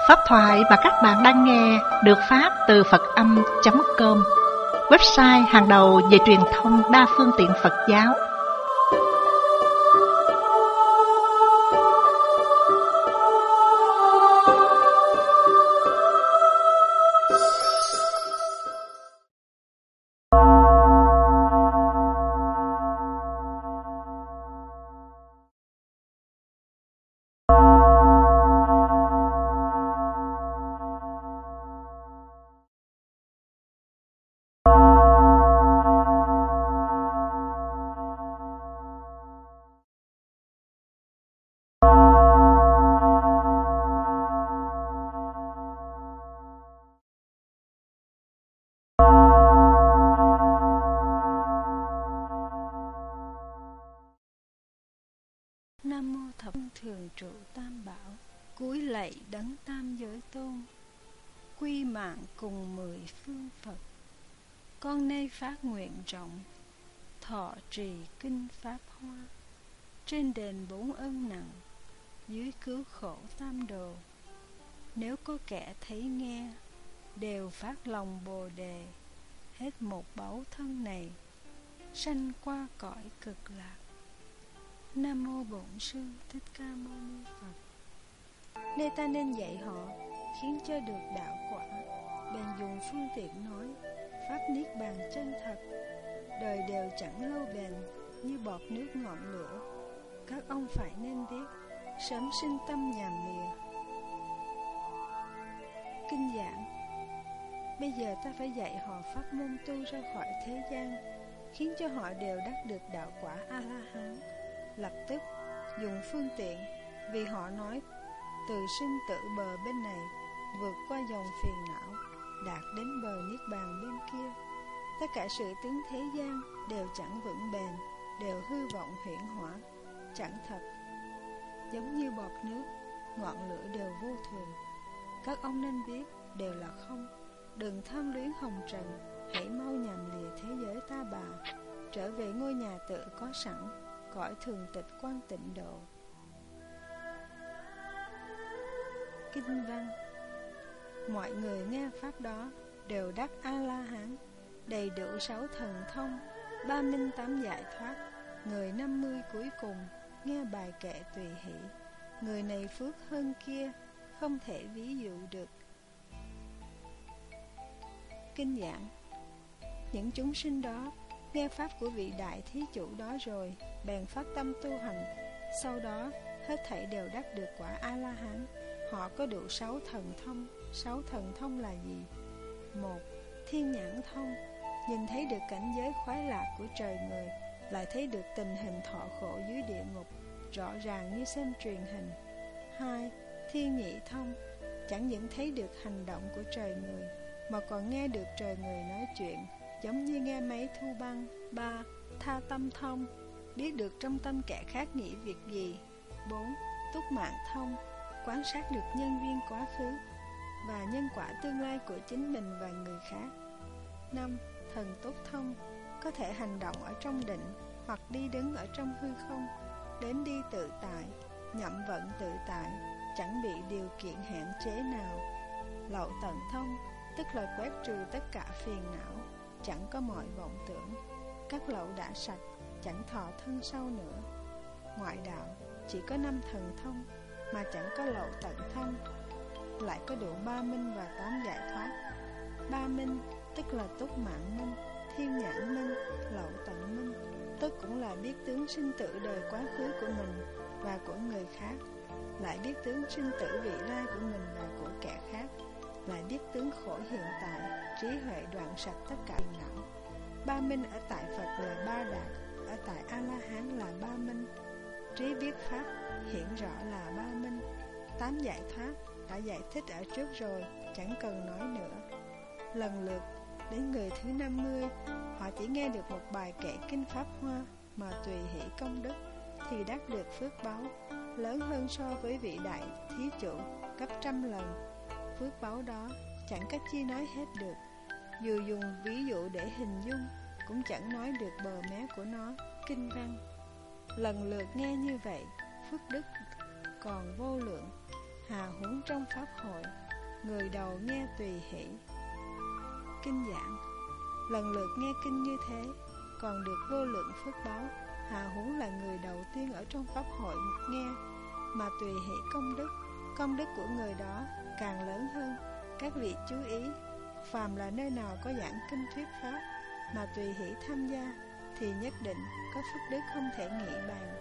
Pháp thoại mà các bạn đang nghe được phát từ Phật-âm.com, website hàng đầu về truyền thông đa phương tiện Phật giáo. Nam mô thập thường trụ tam bảo, cúi lạy đấng tam giới tôn, quy mạng cùng 10 phương Phật. Con nay phát nguyện rộng, thọ trì kinh pháp hoa, trên đền 4 ân nặng, dưới cứu khổ tam đồ. Nếu có kẻ thấy nghe, đều phát lòng Bồ đề, hết một báu thân này, sanh qua cõi cực lạc. Nam mô Bổn Sư Thích Ca Mâu Ni Phật. Nơi ta nên dạy họ, khiến cho được đạo quả, bèn dùng phương tiện nói, pháp niết bàn chân thật. Đời đều chẳng lâu bền, như bọt nước ngọn lửa. Các ông phải nên biết, sớm sinh tâm nhàm lìa. Kinh giảng. Bây giờ ta phải dạy họ pháp môn tu ra khỏi thế gian, khiến cho họ đều đắc được đạo quả A-la-hán. Lập tức dùng phương tiện, vì họ nói từ sinh tử bờ bên này, vượt qua dòng phiền não, đạt đến bờ niết bàn bên kia. Tất cả sự tướng thế gian đều chẳng vững bền, đều hư vọng huyễn hóa, chẳng thật. Giống như bọt nước, ngọn lửa đều vô thường. Các ông nên biết đều là không. Đừng tham luyến hồng trần, hãy mau nhằm lìa thế giới ta bà, trở về ngôi nhà tự có sẵn, cõi thường tịch quan tịnh độ. Kinh văn. Mọi người nghe pháp đó đều đắc A-la-hán, đầy đủ 6 thần thông, 3 minh 8 giải thoát. Người 50 cuối cùng nghe bài kệ tùy hỷ. Người này phước hơn kia, không thể ví dụ được. Kinh giảng. Những chúng sinh đó nghe pháp của vị đại thí chủ đó rồi, bèn phát tâm tu hành. Sau đó hết thảy đều đắc được quả A-la-hán. Họ có đủ 6 thần thông. 6 thần thông là gì? 1. Thiên nhãn thông, nhìn thấy được cảnh giới khoái lạc của trời người, lại thấy được tình hình thọ khổ dưới địa ngục, rõ ràng như xem truyền hình. 2. Thiên nhị thông, chẳng những thấy được hành động của trời người, mà còn nghe được trời người nói chuyện, giống như nghe máy thu băng. 3. Tha tâm thông, biết được trong tâm kẻ khác nghĩ việc gì. 4. Túc mạng thông, quan sát được nhân duyên quá khứ và nhân quả tương lai của chính mình và người khác. 5. Thần túc thông, có thể hành động ở trong định hoặc đi đứng ở trong hư không, đến đi tự tại, nhậm vận tự tại, chẳng bị điều kiện hạn chế nào. Lậu tận thông, tức là quét trừ tất cả phiền não, chẳng có mọi vọng tưởng. Các lậu đã sạch, chẳng thọ thân sau nữa. Ngoại đạo chỉ có 5 thần thông, mà chẳng có lậu tận thông, lại có đủ 3 minh và 8 giải thoát. 3 minh tức là túc mạng minh, thiên nhãn minh, lậu tận minh, tức cũng là biết tướng sinh tử đời quá khứ của mình và của người khác, lại biết tướng sinh tử vị lai của mình và của kẻ khác, lại biết tướng khổ hiện tại, trí huệ đoạn sạch tất cả phiền não. 3 minh ở tại Phật là 3 đạt, ở tại A-la-hán là 3 minh. Trí biết pháp hiện rõ là 3 minh. 8 giải thoát đã giải thích ở trước rồi, chẳng cần nói nữa. Lần lượt đến người thứ 50, họ chỉ nghe được một bài kệ kinh pháp hoa mà tùy hỷ công đức, thì đắc được phước báu lớn hơn so với vị đại thí chủ gấp 100 lần. Phước báu đó chẳng cách chi nói hết được, dù dùng ví dụ để hình dung cũng chẳng nói được bờ mé của nó. Kinh văn. Lần lượt nghe như vậy, phước đức còn vô lượng. hà huống trong pháp hội, người đầu nghe tùy hỷ. Kinh giảng, lần lượt nghe kinh như thế, còn được vô lượng phước báo, hà huống là người đầu tiên ở trong pháp hội nghe, mà tùy hỷ công đức của người đó càng lớn hơn. Các vị chú ý, phàm là nơi nào có giảng kinh thuyết pháp, mà tùy hỷ tham gia, thì nhất định có phước đức không thể nghĩ bàn.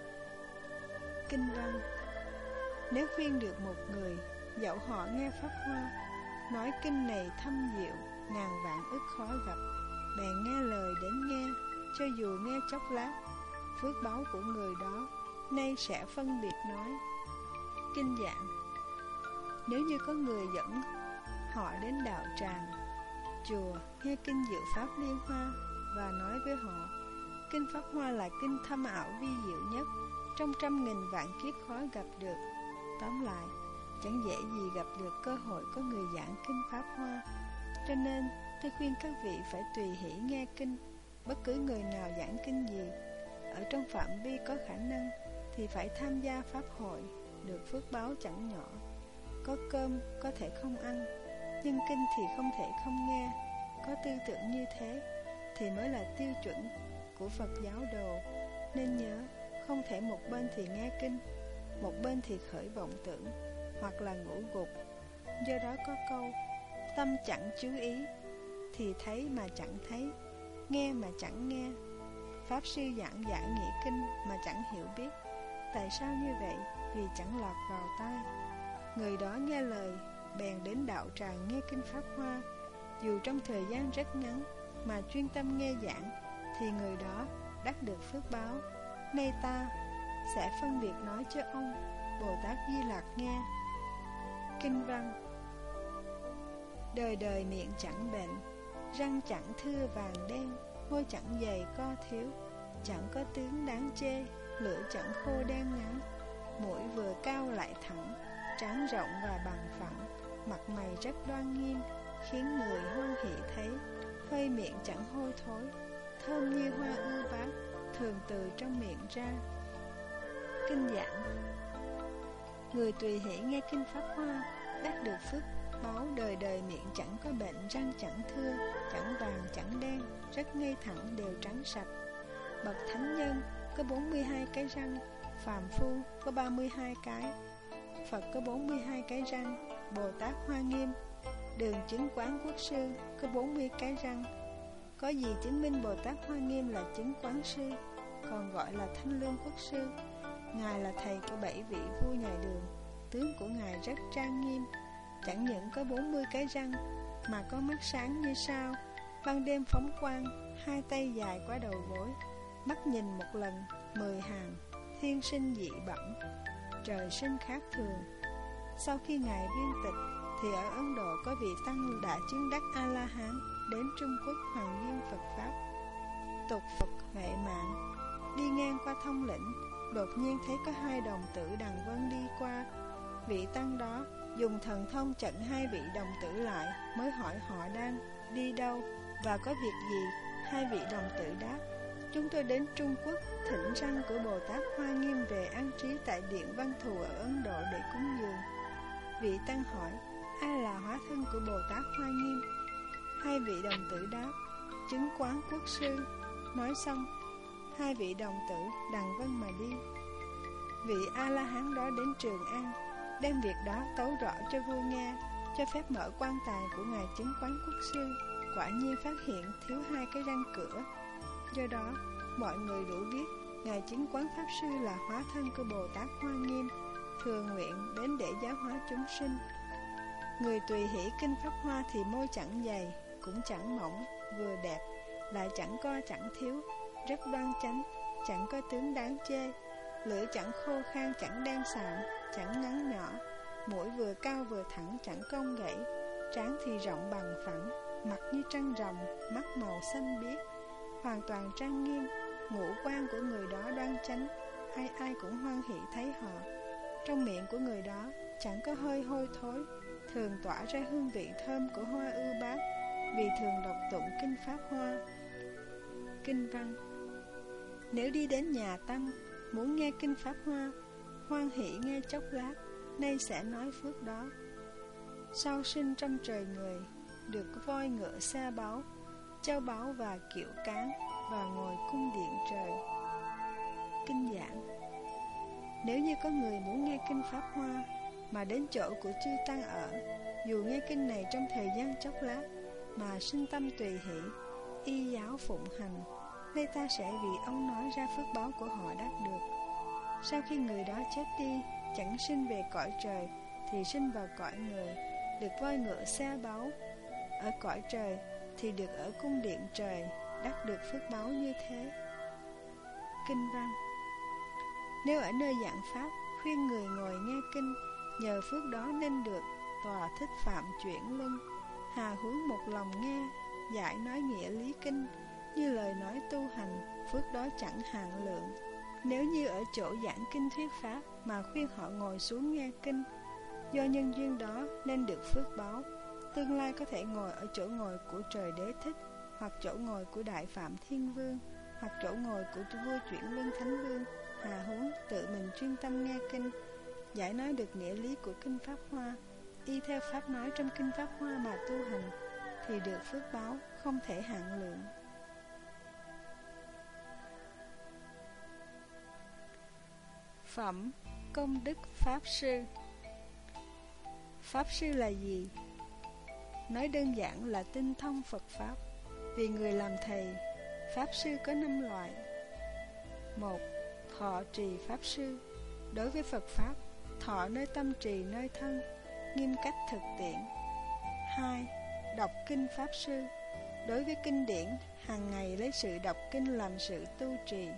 Kinh văn, nếu khuyên được một người, dẫu họ nghe pháp hoa, nói kinh này thâm diệu, ngàn vạn ức khó gặp, bèn nghe lời đến nghe, cho dù nghe chốc lát, phước báo của người đó nay sẽ phân biệt nói. Kinh giảng, nếu như có người dẫn họ đến đạo tràng, chùa nghe kinh diệu pháp liên hoa và nói với họ, kinh pháp hoa là kinh thâm ảo vi diệu nhất, trong 100.000 vạn kiếp khó gặp được. Tóm lại, chẳng dễ gì gặp được cơ hội có người giảng kinh pháp hoa. Cho nên tôi khuyên các vị phải tùy hỷ nghe kinh. Bất cứ người nào giảng kinh gì, ở trong phạm vi có khả năng, thì phải tham gia pháp hội, được phước báo chẳng nhỏ. Có cơm có thể không ăn, nhưng kinh thì không thể không nghe. Có tư tưởng như thế thì mới là tiêu chuẩn của Phật giáo đồ. Nên nhớ, không thể một bên thì nghe kinh, một bên thì khởi vọng tưởng, hoặc là ngủ gục. Do đó có câu, tâm chẳng chú ý, thì thấy mà chẳng thấy, nghe mà chẳng nghe. Pháp sư giảng giải nghĩa kinh mà chẳng hiểu biết. Tại sao như vậy? Vì chẳng lọt vào tai. Người đó nghe lời, bèn đến đạo tràng nghe kinh pháp hoa. Dù trong thời gian rất ngắn mà chuyên tâm nghe giảng, thì người đó đắc được phước báo. Nay ta sẽ phân biệt nói cho ông Bồ Tát Di Lặc nghe. Kinh văn, đời đời miệng chẳng bệnh, răng chẳng thưa vàng đen, môi chẳng dày co thiếu, chẳng có tướng đáng chê, lưỡi chẳng khô đen ngắn, mũi vừa cao lại thẳng, trán rộng và bằng phẳng, mặt mày rất đoan nghiêm, khiến người hoan hỷ thấy. Hơi miệng chẳng hôi thối, thơm như hoa ưu bát, thường từ trong miệng ra. Kinh giảng, người tùy hỷ nghe kinh pháp hoa, đắc được phước báo đời đời miệng chẳng có bệnh, răng chẳng thưa, chẳng vàng chẳng đen, rất ngay thẳng đều trắng sạch. Bậc thánh nhân có 42 cái răng, phàm phu có 32 cái, Phật có 42 cái răng, Bồ Tát Hoa Nghiêm, Đường Chứng Quán Quốc Sư có 40 cái răng. Có gì chứng minh Bồ Tát Hoa Nghiêm là chứng quán sư, còn gọi là Thanh Lương Quốc Sư. Ngài là thầy của 7 vị vua nhà Đường, tướng của Ngài rất trang nghiêm, chẳng những có 40 cái răng, mà có mắt sáng như sao, ban đêm phóng quang, hai tay dài qua đầu gối, mắt nhìn một lần 10 hàng, thiên sinh dị bẩm, trời sinh khác thường. Sau khi Ngài viên tịch, thì ở Ấn Độ có vị tăng đã chứng đắc A-la-hán, đến Trung Quốc hoàng nghiêm Phật Pháp. Tục Phật Huệ Mạng đi ngang qua Thông Lĩnh, đột nhiên thấy có 2 đồng tử Đằng Vân đi qua. Vị tăng đó dùng thần thông chặn 2 vị đồng tử lại, mới hỏi họ đang đi đâu và có việc gì. 2 vị đồng tử đáp, chúng tôi đến Trung Quốc thỉnh răng của Bồ Tát Hoa Nghiêm về an trí tại Điện Văn Thù ở Ấn Độ để cúng dường. Vị tăng hỏi, ai là hóa thân của Bồ Tát Hoa Nghiêm? 2 vị đồng tử đáp, chứng quán Quốc Sư. Nói xong, 2 vị đồng tử Đằng Vân mà đi. Vị A-la-hán đó đến Trường An, đem việc đó tấu rõ cho vua nghe, cho phép mở quan tài của Ngài chứng quán Quốc Sư. Quả nhiên phát hiện thiếu 2 cái răng cửa. Do đó, mọi người đủ biết Ngài chứng quán Pháp Sư là hóa thân của Bồ Tát Hoa Nghiêm, thường nguyện đến để giáo hóa chúng sinh. Người tùy hỷ kinh pháp hoa thì môi chẳng dày, cũng chẳng mỏng, vừa đẹp, lại chẳng co chẳng thiếu, rất đoan chánh, chẳng có tướng đáng chê, lưỡi chẳng khô khan chẳng đen sạm, chẳng ngắn nhỏ, mũi vừa cao vừa thẳng chẳng cong gãy, trán thì rộng bằng phẳng, mặt như trăng rằm, mắt màu xanh biếc, hoàn toàn trang nghiêm. Ngũ quan của người đó đoan chánh, ai ai cũng hoan hỷ thấy họ. Trong miệng của người đó chẳng có hơi hôi thối, thường tỏa ra hương vị thơm của hoa ưu bát, vì thường đọc tụng kinh pháp hoa. Kinh văn, nếu đi đến nhà tăng, muốn nghe kinh pháp hoa, hoan hỷ nghe chốc lát, nay sẽ nói phước đó. Sau sinh trong trời người, được voi ngựa xe báu, châu báu và kiệu cán, và ngồi cung điện trời. Kinh giảng. Nếu như có người muốn nghe kinh Pháp Hoa mà đến chỗ của chư tăng ở, dù nghe kinh này trong thời gian chốc lát mà sinh tâm tùy hỷ, y giáo phụng hành, nay ta sẽ vì ông nói ra phước báo của họ đắc được. Sau khi người đó chết đi, chẳng sinh về cõi trời thì sinh vào cõi người, được voi ngựa xe báu. Ở cõi trời thì được ở cung điện trời, đắc được phước báo như thế. Kinh văn. Nếu ở nơi giảng pháp khuyên người ngồi nghe kinh, nhờ phước đó nên được tòa thích phạm chuyển luân, hà hướng một lòng nghe, giải nói nghĩa lý kinh, như lời nói tu hành, phước đó chẳng hạn lượng. Nếu như ở chỗ giảng kinh thuyết pháp mà khuyên họ ngồi xuống nghe kinh, do nhân duyên đó nên được phước báo, tương lai có thể ngồi ở chỗ ngồi của trời Đế Thích, hoặc chỗ ngồi của Đại Phạm Thiên Vương, hoặc chỗ ngồi của vua Chuyển Luân Thánh Vương, hà huống tự mình chuyên tâm nghe kinh, giải nói được nghĩa lý của kinh Pháp Hoa, y theo pháp nói trong kinh Pháp Hoa mà tu hành, thì được phước báo không thể hạn lượng. Phẩm công đức Pháp Sư. Pháp Sư là gì? Nói đơn giản là tinh thông Phật Pháp. Vì người làm thầy, Pháp Sư có 5 loại. 1. Thọ trì Pháp Sư. Đối với Phật Pháp, thọ nơi tâm trì nơi thân, nghiêm cách thực tiễn. 2. Đọc kinh Pháp Sư. Đối với kinh điển, hàng ngày lấy sự đọc kinh làm sự tu trì.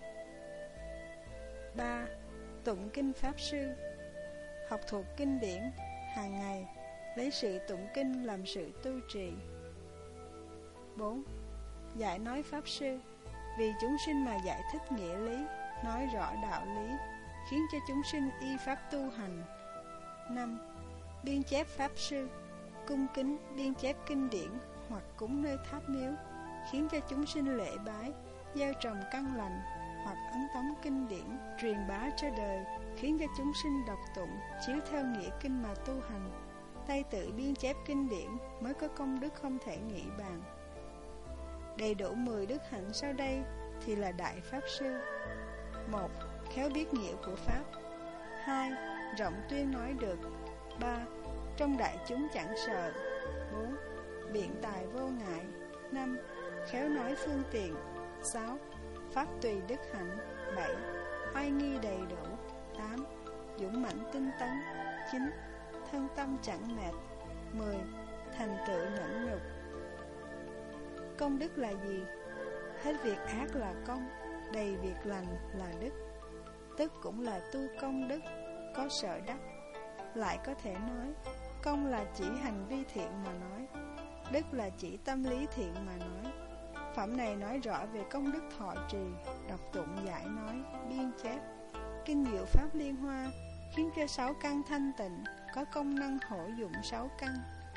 3. Tụng kinh Pháp Sư. Học thuộc kinh điển, hàng ngày lấy sự tụng kinh làm sự tu trì. 4. Giải nói Pháp Sư. Vì chúng sinh mà giải thích nghĩa lý, nói rõ đạo lý, khiến cho chúng sinh y pháp tu hành. 5. Biên chép Pháp Sư. Cung kính biên chép kinh điển hoặc cúng nơi tháp miếu, khiến cho chúng sinh lễ bái, gieo trồng căn lành, hoặc ấn tống kinh điển, truyền bá cho đời, khiến cho chúng sinh đọc tụng, chiếu theo nghĩa kinh mà tu hành. Tay tự biên chép kinh điển mới có công đức không thể nghĩ bàn. Đầy đủ 10 đức hạnh sau đây thì là Đại Pháp Sư. 1. Khéo biết nghĩa của Pháp. 2. Rộng tuyên nói được. 3. Trong đại chúng chẳng sợ. 4. Biện tài vô ngại. 5. Khéo nói phương tiện. 6. Pháp tùy đức hạnh. 7. Oai nghi đầy đủ. 8. Dũng mãnh tinh tấn. 9. Thân tâm chẳng mệt. 10. Thành tựu nhẫn nhục. Công đức là gì? Hết việc ác là công, đầy việc lành là đức. Tức cũng là tu công đức, có sở đắc. Lại có thể nói, công là chỉ hành vi thiện mà nói, đức là chỉ tâm lý thiện mà nói. Phẩm này nói rõ về công đức thọ trì, đọc tụng giải nói, biên chép. Kinh Diệu Pháp Liên Hoa khiến cho 6 căn thanh tịnh, có công năng hỗ dụng 6 căn.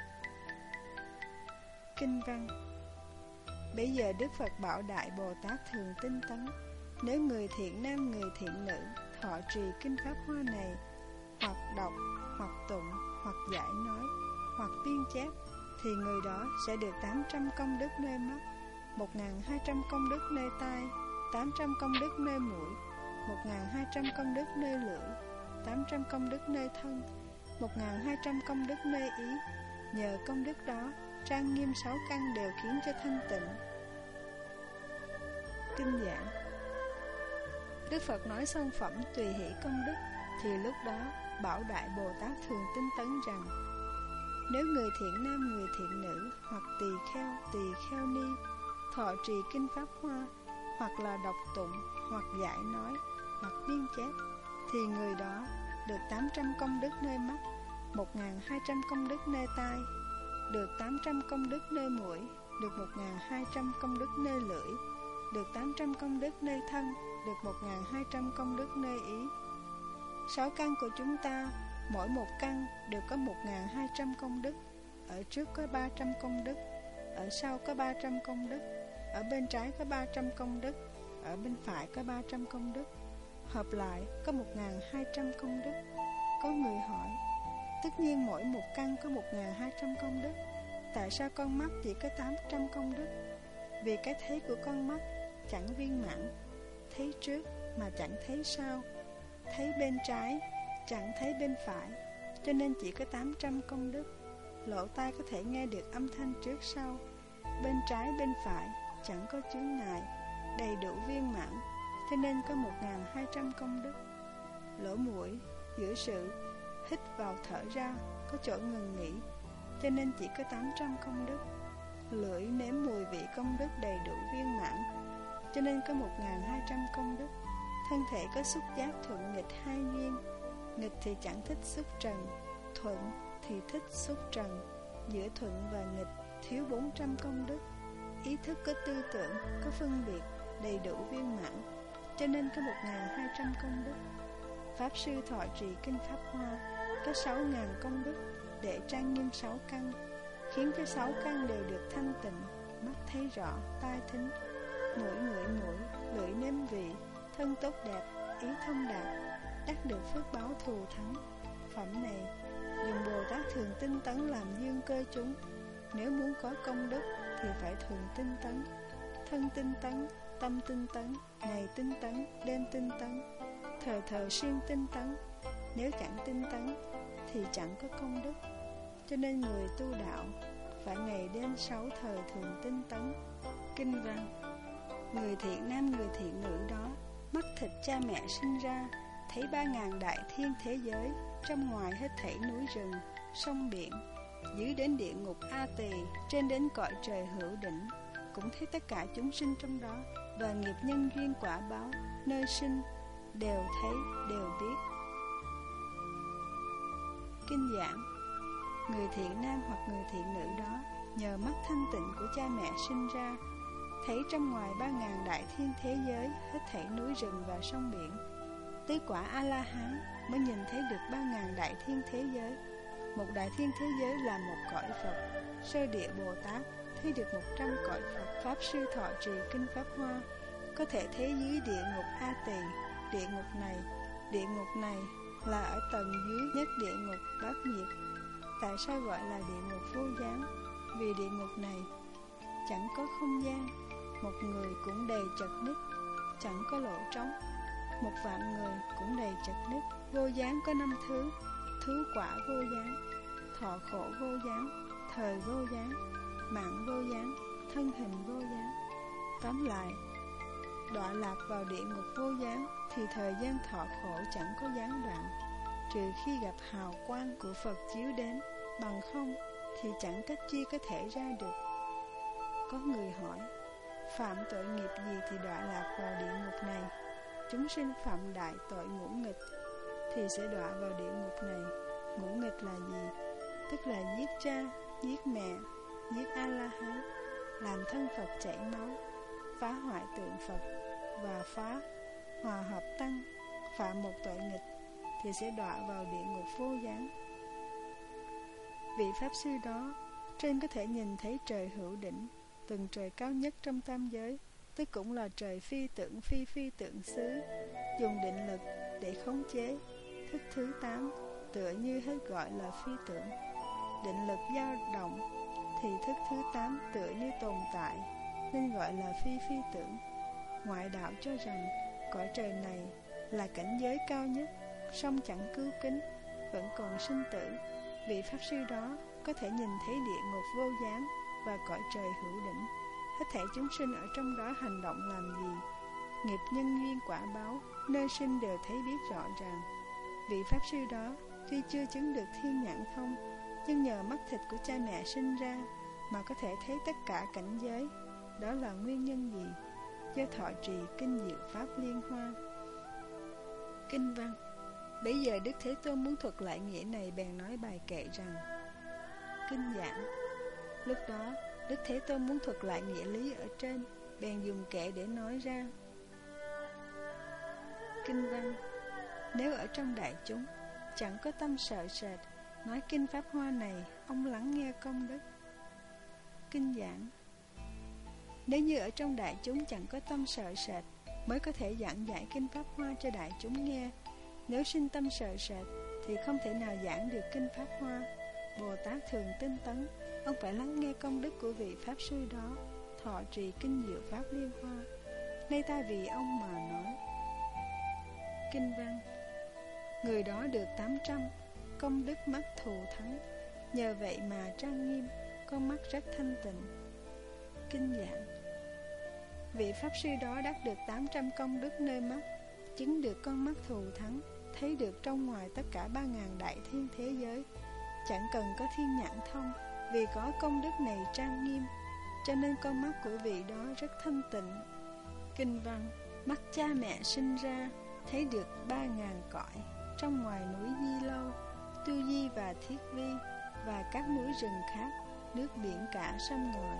Kinh văn. Bây giờ Đức Phật bảo Đại Bồ Tát thường tinh tấn, nếu người thiện nam người thiện nữ thọ trì kinh Pháp Hoa này, hoặc đọc, hoặc tụng, hoặc giải nói, hoặc biên chép, thì người đó sẽ được 800 công đức nơi mắt, 1.200 công đức nơi tai, 800 công đức nơi mũi, 1.200 công đức nơi lưỡi, 800 công đức nơi thân, 1.200 công đức nơi ý. Nhờ công đức đó, trang nghiêm 6 căn đều khiến cho thanh tịnh. Kinh giảng. Đức Phật nói xong phẩm tùy hỷ công đức, thì lúc đó bảo Đại Bồ Tát thường tinh tấn rằng, nếu người thiện nam người thiện nữ, hoặc tỳ kheo ni thọ trì kinh Pháp Hoa, hoặc là đọc tụng, hoặc giải nói, hoặc biên chép, thì người đó được 800 công đức nơi mắt, 1.200 công đức nơi tai, được 800 công đức nơi mũi, được 1.200 công đức nơi lưỡi, được 800 công đức nơi thân, được 1.200 công đức nơi ý. 6 căn của chúng ta, mỗi một căn đều có 1.200 công đức. Ở trước có 300 công đức, ở sau có 300 công đức, ở bên trái có 300 công đức, ở bên phải có 300 công đức. Hợp lại có 1.200 công đức. Có người hỏi, Tất nhiên mỗi một căn có 1.200 công đức. Tại sao con mắt chỉ có 800 công đức? Vì cái thấy của con mắt chẳng viên mãn. Thấy trước mà chẳng thấy sau, thấy bên trái chẳng thấy bên phải, cho nên chỉ có 800 công đức. Lỗ tai có thể nghe được âm thanh trước sau, bên trái bên phải chẳng có chướng ngại, đầy đủ viên mãn, cho nên có 1.200 công đức. Lỗ mũi giữ sự hít vào thở ra có chỗ ngừng nghỉ, cho nên chỉ có 800 công đức. Lưỡi nếm mùi vị công đức đầy đủ viên mãn, cho nên có 1.200 công đức. Thân thể có xúc giác thuận nghịch hai duyên, nghịch thì chẳng thích xúc trần, thuận thì thích xúc trần. Giữa thuận và nghịch thiếu 400 công đức. Ý thức có tư tưởng, có phân biệt, đầy đủ viên mãn, cho nên có 1.200 công đức. Pháp sư thọ trì kinh Pháp Hoa có 6.000 công đức để trang nghiêm 6 căn, khiến cho 6 căn đều được thanh tịnh. Mắt thấy rõ, tai thính, mũi ngửi mũi, lưỡi nếm vị, thân tốt đẹp, ý thông đạt, đắc được phước báo thù thắng. Phẩm này dùng Bồ Tát thường tinh tấn làm dương cơ chúng. Nếu muốn có công đức thì phải thường tinh tấn. Thân tinh tấn, tâm tinh tấn, ngày tinh tấn, đêm tinh tấn, thời xuyên tinh tấn. Nếu chẳng tinh tấn thì chẳng có công đức. Cho nên người tu đạo phải ngày đêm 6 thời thường tinh tấn. Kinh văn: người thiện nam người thiện nữ đó, mắt thịt cha mẹ sinh ra, thấy 3.000 đại thiên thế giới, trong ngoài hết thảy núi rừng, sông biển, dưới đến địa ngục A Tỳ, trên đến cõi trời hữu đỉnh, cũng thấy tất cả chúng sinh trong đó, và nghiệp nhân duyên quả báo, nơi sinh, đều thấy, đều biết. Kinh giảng: người thiện nam hoặc người thiện nữ đó, nhờ mắt thanh tịnh của cha mẹ sinh ra, thấy trong ngoài 3.000 đại thiên thế giới, hết thảy núi rừng và sông biển, tới quả A-la-hán mới nhìn thấy được 3.000 đại thiên thế giới. Một đại thiên thế giới là một cõi Phật. Sơ địa Bồ Tát thấy được 100 cõi Phật. Pháp sư thọ trì kinh Pháp Hoa có thể thấy dưới địa ngục A Tỳ. Địa ngục này là ở tầng dưới nhất địa ngục bát nhiệt. Tại sao gọi là địa ngục vô gián? Vì địa ngục này chẳng có không gian, một người cũng đầy chật ních, chẳng có lỗ trống. 1.000.000 người cũng đầy chật ních. Vô gián có 5 thứ: thú quả vô gián, thọ khổ vô gián, thời vô gián, mạng vô gián, thân hình vô gián. Tóm lại, đọa lạc vào địa ngục vô gián thì thời gian thọ khổ chẳng có gián đoạn, trừ khi gặp hào quang của Phật chiếu đến, bằng không thì chẳng cách chi có thể ra được. Có người hỏi, phạm tội nghiệp gì thì đọa lạc vào địa ngục này? Chúng sinh phạm đại tội ngũ nghịch thì sẽ đọa vào địa ngục này. Ngũ nghịch là gì? Tức là giết cha, giết mẹ, giết A-la-hán, làm thân Phật chảy máu, phá hoại tượng Phật và phá hòa hợp tăng, phạm một tội nghịch thì sẽ đọa vào địa ngục vô gián. Vị Pháp sư đó trên có thể nhìn thấy trời hữu đỉnh, tầng trời cao nhất trong tam giới, tức cũng là trời phi tưởng phi tưởng xứ, dùng định lực để khống chế. Thức thứ 8 tựa như hết gọi là phi tưởng. Định lực dao động thì thức thứ 8 tựa như tồn tại, nên gọi là phi tưởng. Ngoại đạo cho rằng cõi trời này là cảnh giới cao nhất, song chẳng cứu kính, vẫn còn sinh tử. Vị Pháp sư đó có thể nhìn thấy địa ngục vô gián và cõi trời hữu đỉnh. Hết thảy chúng sinh ở trong đó hành động làm gì, nghiệp nhân duyên quả báo, nơi sinh đều thấy biết rõ ràng. Vị Pháp sư đó tuy chưa chứng được thiên nhãn thông, nhưng nhờ mắt thịt của cha mẹ sinh ra mà có thể thấy tất cả cảnh giới. Đó là nguyên nhân gì? Do thọ trì kinh diệu Pháp Liên Hoa. Kinh văn: bây giờ Đức Thế Tôn muốn thuật lại nghĩa này, bèn nói bài kệ rằng: kinh giảng: lúc đó Đức Thế Tôn muốn thuật lại nghĩa lý ở trên, bèn dùng kệ để nói ra. Kinh văn: nếu ở trong đại chúng chẳng có tâm sợ sệt, nói kinh Pháp Hoa này, ông lắng nghe công đức. Kinh giảng: nếu như ở trong đại chúng chẳng có tâm sợ sệt, mới có thể giảng giải kinh Pháp Hoa cho đại chúng nghe. Nếu sinh tâm sợ sệt thì không thể nào giảng được kinh Pháp Hoa. Bồ Tát thường tinh tấn, ông phải lắng nghe công đức của vị Pháp Sư đó, thọ trì kinh diệu Pháp Liên Hoa. Nay ta vì ông mà nói. Kinh văn: người đó được 800, công đức mắt thù thắng, nhờ vậy mà trang nghiêm, con mắt rất thanh tịnh. Kinh giảng: vị Pháp Sư đó đắc được 800 công đức nơi mắt, chứng được con mắt thù thắng, thấy được trong ngoài tất cả 3.000 đại thiên thế giới, chẳng cần có thiên nhãn thông. Vì có công đức này trang nghiêm, cho nên con mắt của vị đó rất thanh tịnh. Kinh văn: mắt cha mẹ sinh ra, thấy được 3.000 cõi, trong ngoài núi Di Lâu, Tu Di và Thiết Vi, và các núi rừng khác, nước biển cả sông ngòi.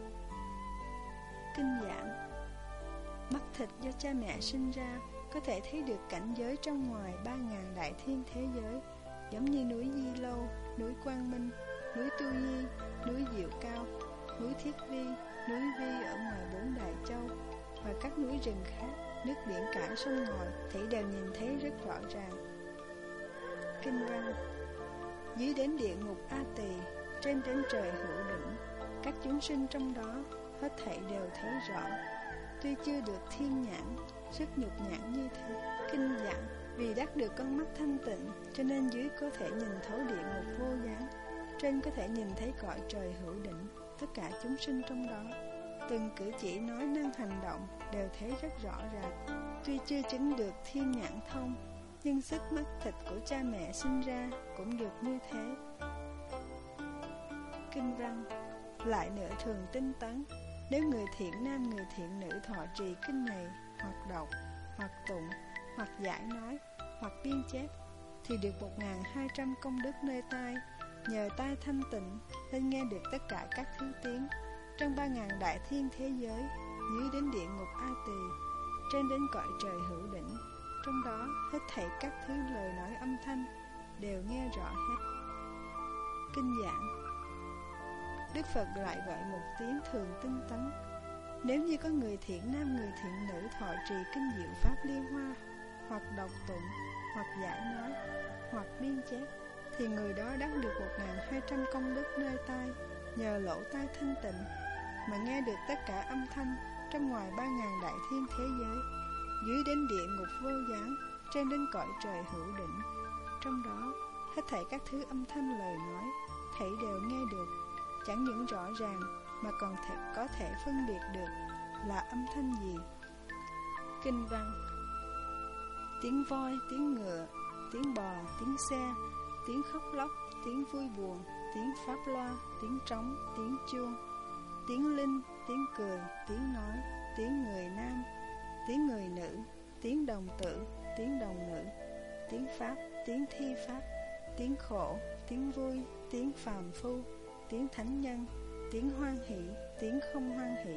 Kinh giảng: mắt thịt do cha mẹ sinh ra, có thể thấy được cảnh giới trong ngoài 3.000 đại thiên thế giới, giống như núi Di Lâu, núi Quang Minh, núi Tu Di, núi Diệu Cao, núi Thiết Vi, núi Vi ở ngoài 4 đại châu, và các núi rừng khác, nước biển cả sông ngòi, thì đều nhìn thấy rất rõ ràng. Kinh văn: dưới đến địa ngục A Tỳ, trên đến trời Hữu Đỉnh, các chúng sinh trong đó hết thảy đều thấy rõ. Tuy chưa được thiên nhãn, rất nhục nhãn như thế. Kinh giảng: vì đắc được con mắt thanh tịnh, cho nên dưới có thể nhìn thấu địa ngục vô gián, trên có thể nhìn thấy cõi trời Hữu Đỉnh, tất cả chúng sinh trong đó. Từng cử chỉ nói năng hành động đều thấy rất rõ ràng. Tuy chưa chứng được thiên nhãn thông, nhưng sức mắt thịt của cha mẹ sinh ra cũng được như thế. Kinh văn: lại nữa thường tinh tấn, nếu người thiện nam người thiện nữ thọ trì kinh này, hoặc đọc, hoặc tụng, hoặc giải nói, hoặc biên chép, thì được 1.200 công đức nơi tai, nhờ tai thanh tịnh nên nghe được tất cả các thứ tiếng trong 3.000 đại thiên thế giới, dưới đến địa ngục A Tỳ, trên đến cõi trời Hữu Đỉnh, trong đó hết thảy các thứ lời nói âm thanh đều nghe rõ hết. Kinh giảng: Đức Phật lại gọi một tiếng thường tinh tấn. Nếu như có người thiện nam người thiện nữ thọ trì kinh diệu Pháp Liên Hoa, hoặc đọc tụng, hoặc giải nói, hoặc biên chép, thì người đó đắc được 1.200 công đức nơi tai, nhờ lỗ tai thanh tịnh mà nghe được tất cả âm thanh trong ngoài 3.000 đại thiên thế giới, dưới đến địa ngục vô gián, trên đến cõi trời Hữu Đỉnh, trong đó hết thảy các thứ âm thanh lời nói thảy đều nghe được, chẳng những rõ ràng mà còn có thể phân biệt được là âm thanh gì. Kinh văn: tiếng voi, tiếng ngựa, tiếng bò, tiếng xe, tiếng khóc lóc, tiếng vui buồn, tiếng pháp loa, tiếng trống, tiếng chuông, tiếng linh, tiếng cười, tiếng nói, tiếng người nam, tiếng người nữ, tiếng đồng tử, tiếng đồng nữ, tiếng pháp, tiếng thi pháp, tiếng khổ, tiếng vui, tiếng phàm phu, tiếng thánh nhân, tiếng hoan hỷ, tiếng không hoan hỷ.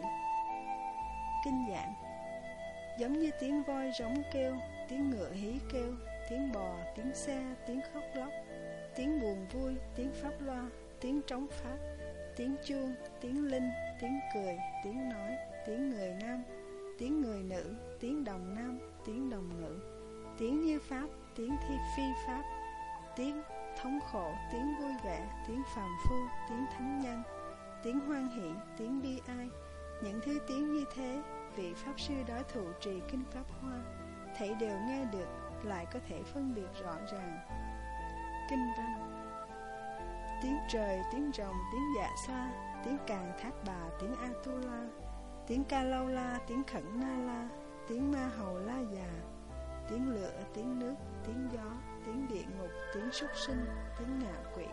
Kinh giảng: giống như tiếng voi rống kêu, tiếng ngựa hí kêu, tiếng bò, tiếng xe, tiếng khóc lóc, tiếng buồn vui, tiếng pháp loa, tiếng trống pháp, tiếng chuông, tiếng linh, tiếng cười, tiếng nói, tiếng người nam, tiếng người nữ, tiếng đồng nam, tiếng đồng nữ, tiếng như pháp, tiếng thi phi pháp, tiếng thống khổ, tiếng vui vẻ, tiếng phàm phu, tiếng thánh nhân, tiếng hoan hỷ, tiếng bi ai. Những thứ tiếng như thế, vị Pháp Sư đó thụ trì kinh Pháp Hoa, thảy đều nghe được, lại có thể phân biệt rõ ràng. Kinh văn: tiếng trời, tiếng rồng, tiếng dạ xoa, tiếng càng thác bà, tiếng Atula, tiếng ca lâu la, tiếng khẩn na la, tiếng ma hầu la già, tiếng lửa, tiếng nước, tiếng gió, tiếng địa ngục, tiếng súc sinh, tiếng ngạ quỷ.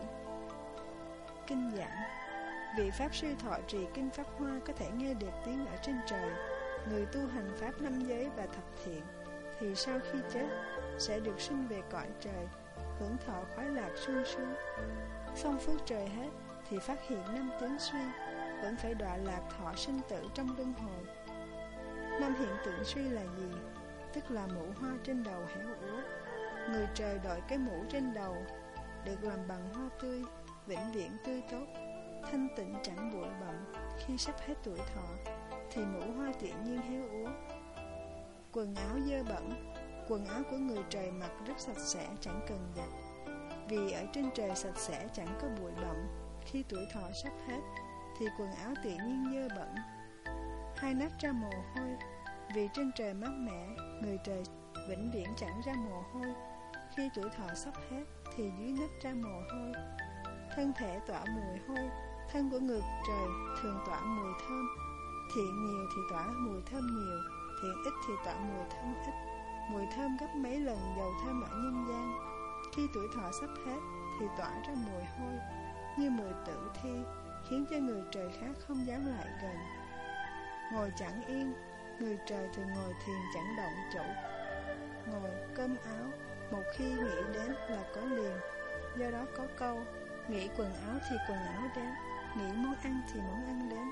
Kinh giảng: vị Pháp Sư thọ trì kinh Pháp Hoa có thể nghe được tiếng ở trên trời. Người tu hành Pháp 5 giới và thập thiện thì sau khi chết sẽ được sinh về cõi trời, hưởng thọ khoái lạc sung sướng. Xong phước trời hết thì phát hiện 5 tướng suy, vẫn phải đọa lạc thọ sinh tử trong luân hồi. 5 hiện tượng suy là gì? Tức là mũ hoa trên đầu héo úa. Người trời đội cái mũ trên đầu được làm bằng hoa tươi, vĩnh viễn tươi tốt, thanh tịnh chẳng bụi bặm. Khi sắp hết tuổi thọ thì mũ hoa tự nhiên héo úa. Quần áo dơ bẩn. Quần áo của người trời mặc rất sạch sẽ, chẳng cần giặt. Vì ở trên trời sạch sẽ chẳng có bụi bặm, khi tuổi thọ sắp hết thì quần áo tự nhiên dơ bẩn, hai nách ra mồ hôi. Vì trên trời mát mẻ, người trời vĩnh viễn chẳng ra mồ hôi, khi tuổi thọ sắp hết thì dưới nách ra mồ hôi. Thân thể tỏa mùi hôi, thân của người trời thường tỏa mùi thơm. Thiện nhiều thì tỏa mùi thơm nhiều, thiện ít thì tỏa mùi thơm ít. Mùi thơm gấp mấy lần dầu thơm ở nhân gian. Khi tuổi thọ sắp hết thì tỏa ra mùi hôi, như mùi tử thi, khiến cho người trời khác không dám lại gần. Ngồi chẳng yên, người trời thường ngồi thiền chẳng động chỗ. Ngồi cơm áo, một khi nghĩ đến là có liền. Do đó có câu, nghĩ quần áo thì quần áo đến, nghĩ món ăn thì món ăn đến.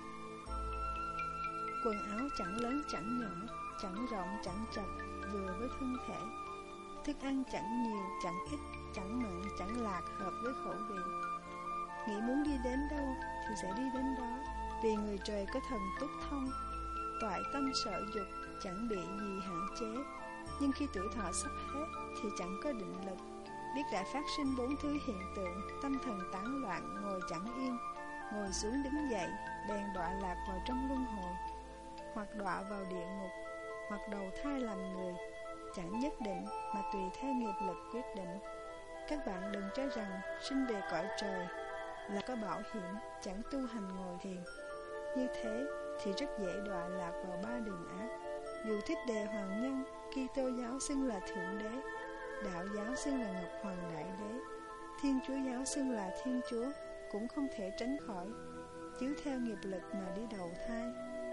Quần áo chẳng lớn chẳng nhỏ, chẳng rộng chẳng chật, vừa với thân thể. Thức ăn chẳng nhiều chẳng ít, chẳng mặn chẳng lạc, hợp với khẩu vị. Nghĩ muốn đi đến đâu thì sẽ đi đến đó, vì người trời có thần túc thông. Toại tâm sở dục, chẳng bị gì hạn chế. Nhưng khi tuổi thọ sắp hết thì chẳng có định lực, biết đã phát sinh 4 thứ hiện tượng, tâm thần tán loạn, ngồi chẳng yên, ngồi xuống đứng dậy, bèn đọa lạc vào trong luân hồi, hoặc đọa vào địa ngục, hoặc đầu thai làm người. Chẳng nhất định mà tùy theo nghiệp lực quyết định. Các bạn đừng cho rằng sinh về cõi trời là có bảo hiểm, chẳng tu hành ngồi thiền. Như thế thì rất dễ đọa lạc vào 3 đường ác. Dù Thích Đề Hoàng Nhân, Kitô giáo xưng là Thượng Đế, Đạo giáo xưng là Ngọc Hoàng Đại Đế, Thiên Chúa giáo xưng là Thiên Chúa, cũng không thể tránh khỏi, chiếu theo nghiệp lực mà đi đầu thai.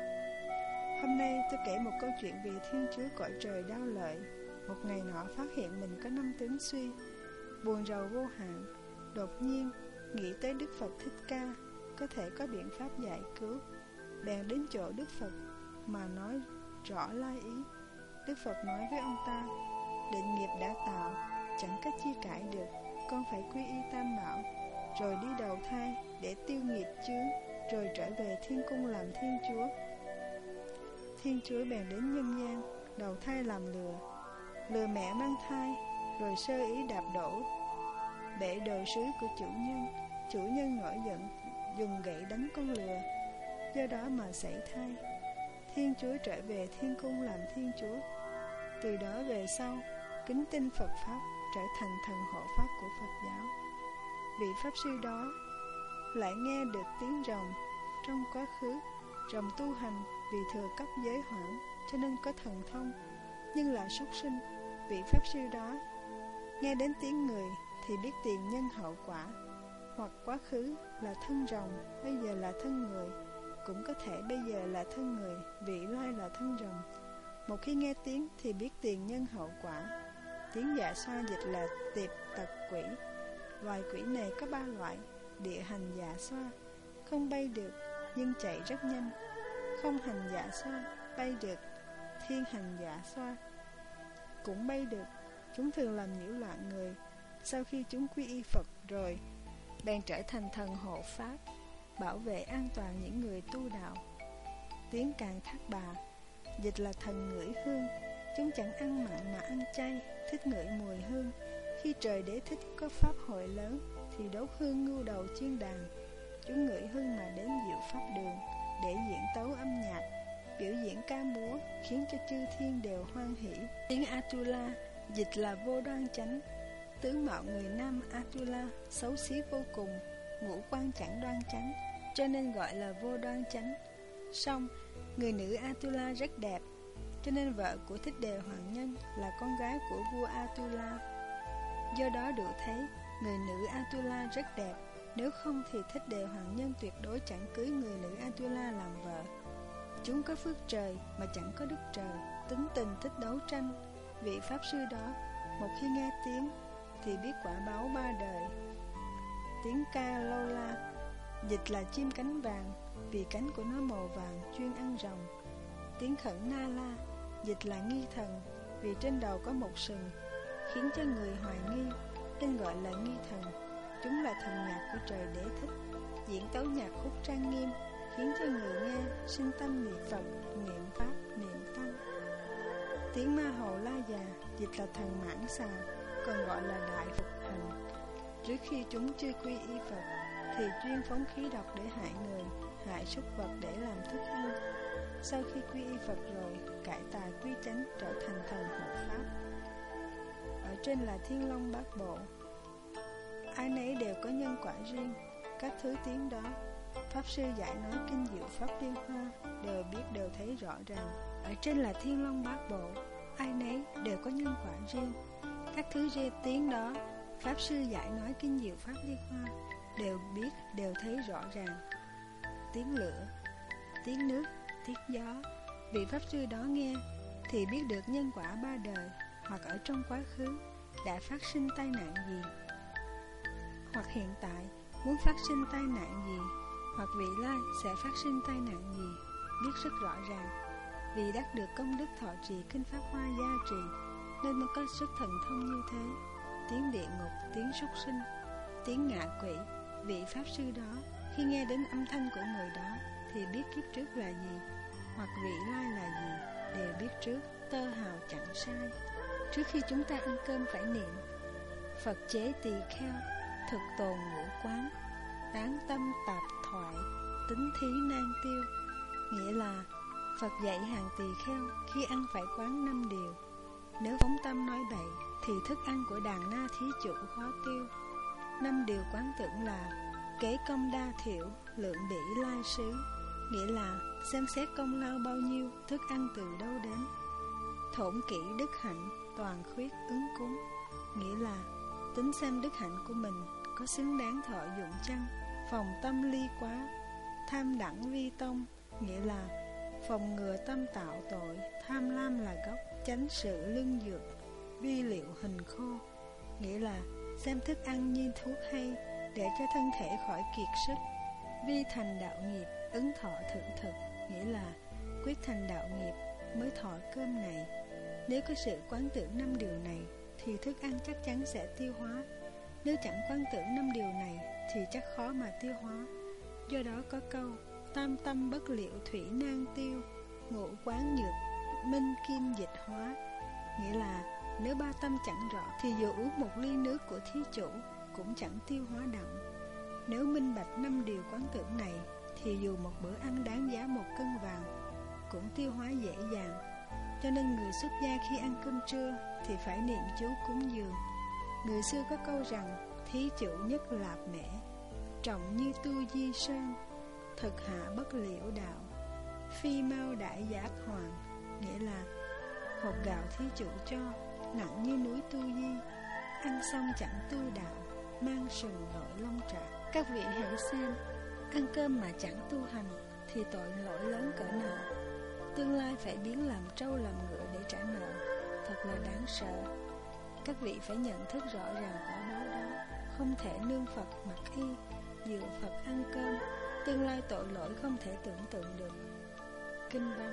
Hôm nay tôi kể một câu chuyện về Thiên Chúa cõi trời Đao Lợi. Một ngày nọ phát hiện mình có 5 tướng suy, buồn rầu vô hạn. Đột nhiên nghĩ tới Đức Phật Thích Ca, có thể có biện pháp giải cứu. Bèn đến chỗ Đức Phật mà nói rõ lai ý. Đức Phật nói với ông ta, định nghiệp đã tạo, chẳng cách chi cải được, con phải quy y Tam Bảo, rồi đi đầu thai để tiêu nghiệp chướng, rồi trở về thiên cung làm Thiên Chúa. Thiên Chúa bèn đến nhân gian, đầu thai làm lừa mẹ mang thai, rồi sơ ý đạp đổ bể đồ sứ của chủ nhân. Chủ nhân nổi giận, dùng gậy đánh con lừa, do đó mà sảy thai. Thiên Chúa trở về thiên cung làm Thiên Chúa. Từ đó về sau, kính tin Phật Pháp trở thành thần hộ Pháp của Phật giáo. Vị Pháp Sư đó lại nghe được tiếng rồng trong quá khứ. Rồng tu hành vì thừa cấp giới hoãn cho nên có thần thông, nhưng là súc sinh. Vị Pháp Sư đó nghe đến tiếng người thì biết tiền nhân hậu quả, hoặc quá khứ là thân rồng, bây giờ là thân người, cũng có thể bây giờ là thân người, vị lai là thân rồng. Một khi nghe tiếng thì biết tiền nhân hậu quả. Tiếng Dạ Xoa dịch là tiệp tật quỷ. Loài quỷ này có 3 loại: địa hành Dạ Xoa, không bay được nhưng chạy rất nhanh; không hành Dạ Xoa, bay được; thiên hành Dạ Xoa, cũng bay được. Chúng thường làm nhiễu loạn người. Sau khi chúng quy y Phật rồi, bèn trở thành thần hộ Pháp, bảo vệ an toàn những người tu đạo. Tiếng Càng Thác Bà dịch là thần ngửi hương. Chúng chẳng ăn mặn mà ăn chay, thích ngửi mùi hương. Khi trời đế thích có pháp hội lớn thì đốt hương ngưu đầu chiên đàn. Chúng ngửi hương mà đến diệu pháp đường để diễn tấu âm nhạc, biểu diễn ca múa, khiến cho chư thiên đều hoan hỷ. Tiếng Atula dịch là vô đoan chánh. Tướng mạo người nam Atula xấu xí vô cùng, ngũ quan chẳng đoan chánh, cho nên gọi là vô đoan chánh. Song người nữ Atula rất đẹp, cho nên vợ của Thích Đề Hoàng Nhân là con gái của vua Atula. Do đó đủ thấy người nữ Atula rất đẹp. Nếu không thì Thích Đề Hoàng Nhân tuyệt đối chẳng cưới người nữ Atula làm vợ. Chúng có phước trời mà chẳng có đức trời, tính tình thích đấu tranh. Vị Pháp Sư đó một khi nghe tiếng thì biết quả báo 3 đời. Tiếng Ca Lâu La dịch là chim cánh vàng, vì cánh của nó màu vàng, chuyên ăn rồng. Tiếng Khẩn Na La dịch là nghi thần, vì trên đầu có một sừng, khiến cho người hoài nghi, nên gọi là nghi thần. Chúng là thần nhạc của trời đế thích, diễn tấu nhạc khúc trang nghiêm, khiến cho người nghe sinh tâm niệm Phật, niệm Pháp, niệm Tăng. Tiếng Ma Hầu La Già dịch là thần mãng xà, còn gọi là đại phục thần, Trước khi chúng chưa quy y Phật thì chuyên phóng khí độc để hại người, hại súc vật để làm thức ăn. Sau khi quy y Phật rồi, cải tài quy chánh trở thành thần hộ pháp. Ở trên là Thiên Long Bát Bộ, ai nấy đều có nhân quả riêng. Các thứ tiếng đó, Pháp Sư dạy nói kinh diệu Pháp Liên Hoa, đều biết đều thấy rõ ràng. Ở trên là Thiên Long Bát Bộ, ai nấy đều có nhân quả riêng. Các thứ tiếng đó, Pháp Sư dạy nói kinh diệu Pháp Liên Hoa, đều biết đều thấy rõ ràng. Tiếng lửa, tiếng nước, tiếng gió, vị Pháp Sư đó nghe thì biết được nhân quả ba đời, hoặc ở trong quá khứ đã phát sinh tai nạn gì, hoặc hiện tại muốn phát sinh tai nạn gì, hoặc vị lai sẽ phát sinh tai nạn gì, biết rất rõ ràng. Vì đắc được công đức thọ trì kinh Pháp Hoa gia trì nên mới có sức thần thông như thế. Tiếng địa ngục, tiếng súc sinh, tiếng ngạ quỷ, vị Pháp Sư đó khi nghe đến âm thanh của người đó thì biết kiếp trước là gì, hoặc vị lai là gì, đều biết trước, tơ hào chẳng sai. Trước khi chúng ta ăn cơm phải niệm: Phật chế tỳ kheo, thực tồn ngũ quán, tán tâm tạp thoại, tính thí nan tiêu. Nghĩa là Phật dạy hàng tỳ kheo khi ăn phải quán 5 điều. Nếu phóng tâm nói bậy thì thức ăn của đàn na thí chủ khó tiêu. 5 điều quán tưởng là kế công đa thiểu, lượng bỉ lai xứ. Nghĩa là xem xét công lao bao nhiêu, thức ăn từ đâu đến. Thổn kỹ đức hạnh, toàn khuyết ứng cúng. Nghĩa là tính xem đức hạnh của mình có xứng đáng thọ dụng chăng. Phòng tâm ly quá, tham đẳng vi tông. Nghĩa là phòng ngừa tâm tạo tội, tham lam là gốc, chánh sự lương dược, vi liệu hình khô. Nghĩa là xem thức ăn như thuốc hay để cho thân thể khỏi kiệt sức. Vi thành đạo nghiệp, ứng thọ thượng thực. Nghĩa là quyết thành đạo nghiệp mới thọ cơm này. Nếu có sự quán tưởng 5 điều này thì thức ăn chắc chắn sẽ tiêu hóa. Nếu chẳng quán tưởng 5 điều này thì chắc khó mà tiêu hóa. Do đó có câu tam tâm bất liệu thủy nan tiêu, ngũ quán nhược minh kim dịch hóa. Nghĩa là nếu 3 tâm chẳng rõ thì dù uống 1 ly nước của thí chủ cũng chẳng tiêu hóa đặng. Nếu minh bạch 5 điều quán tưởng này thì dù một bữa ăn đáng giá 1 cân vàng cũng tiêu hóa dễ dàng. Cho nên người xuất gia khi ăn cơm trưa thì phải niệm chú cúng dường. Người xưa có câu rằng thí chủ nhất lạp mễ, trọng như tu di sơn, thực hạ bất liễu đạo, phi mau đại giác hoàng. Nghĩa là hột gạo thí chủ cho nặng như núi tu di, ăn xong chẳng tu đạo, mang sừng nội long trạc. Các vị hãy xem, ăn cơm mà chẳng tu hành thì tội lỗi lớn cỡ nào. Tương lai phải biến làm trâu làm ngựa để trả nợ, thật là đáng sợ. Các vị phải nhận thức rõ ràng quả báo đó, không thể nương Phật mặc y, dựa Phật ăn cơm. Tương lai tội lỗi không thể tưởng tượng được. Kinh văn: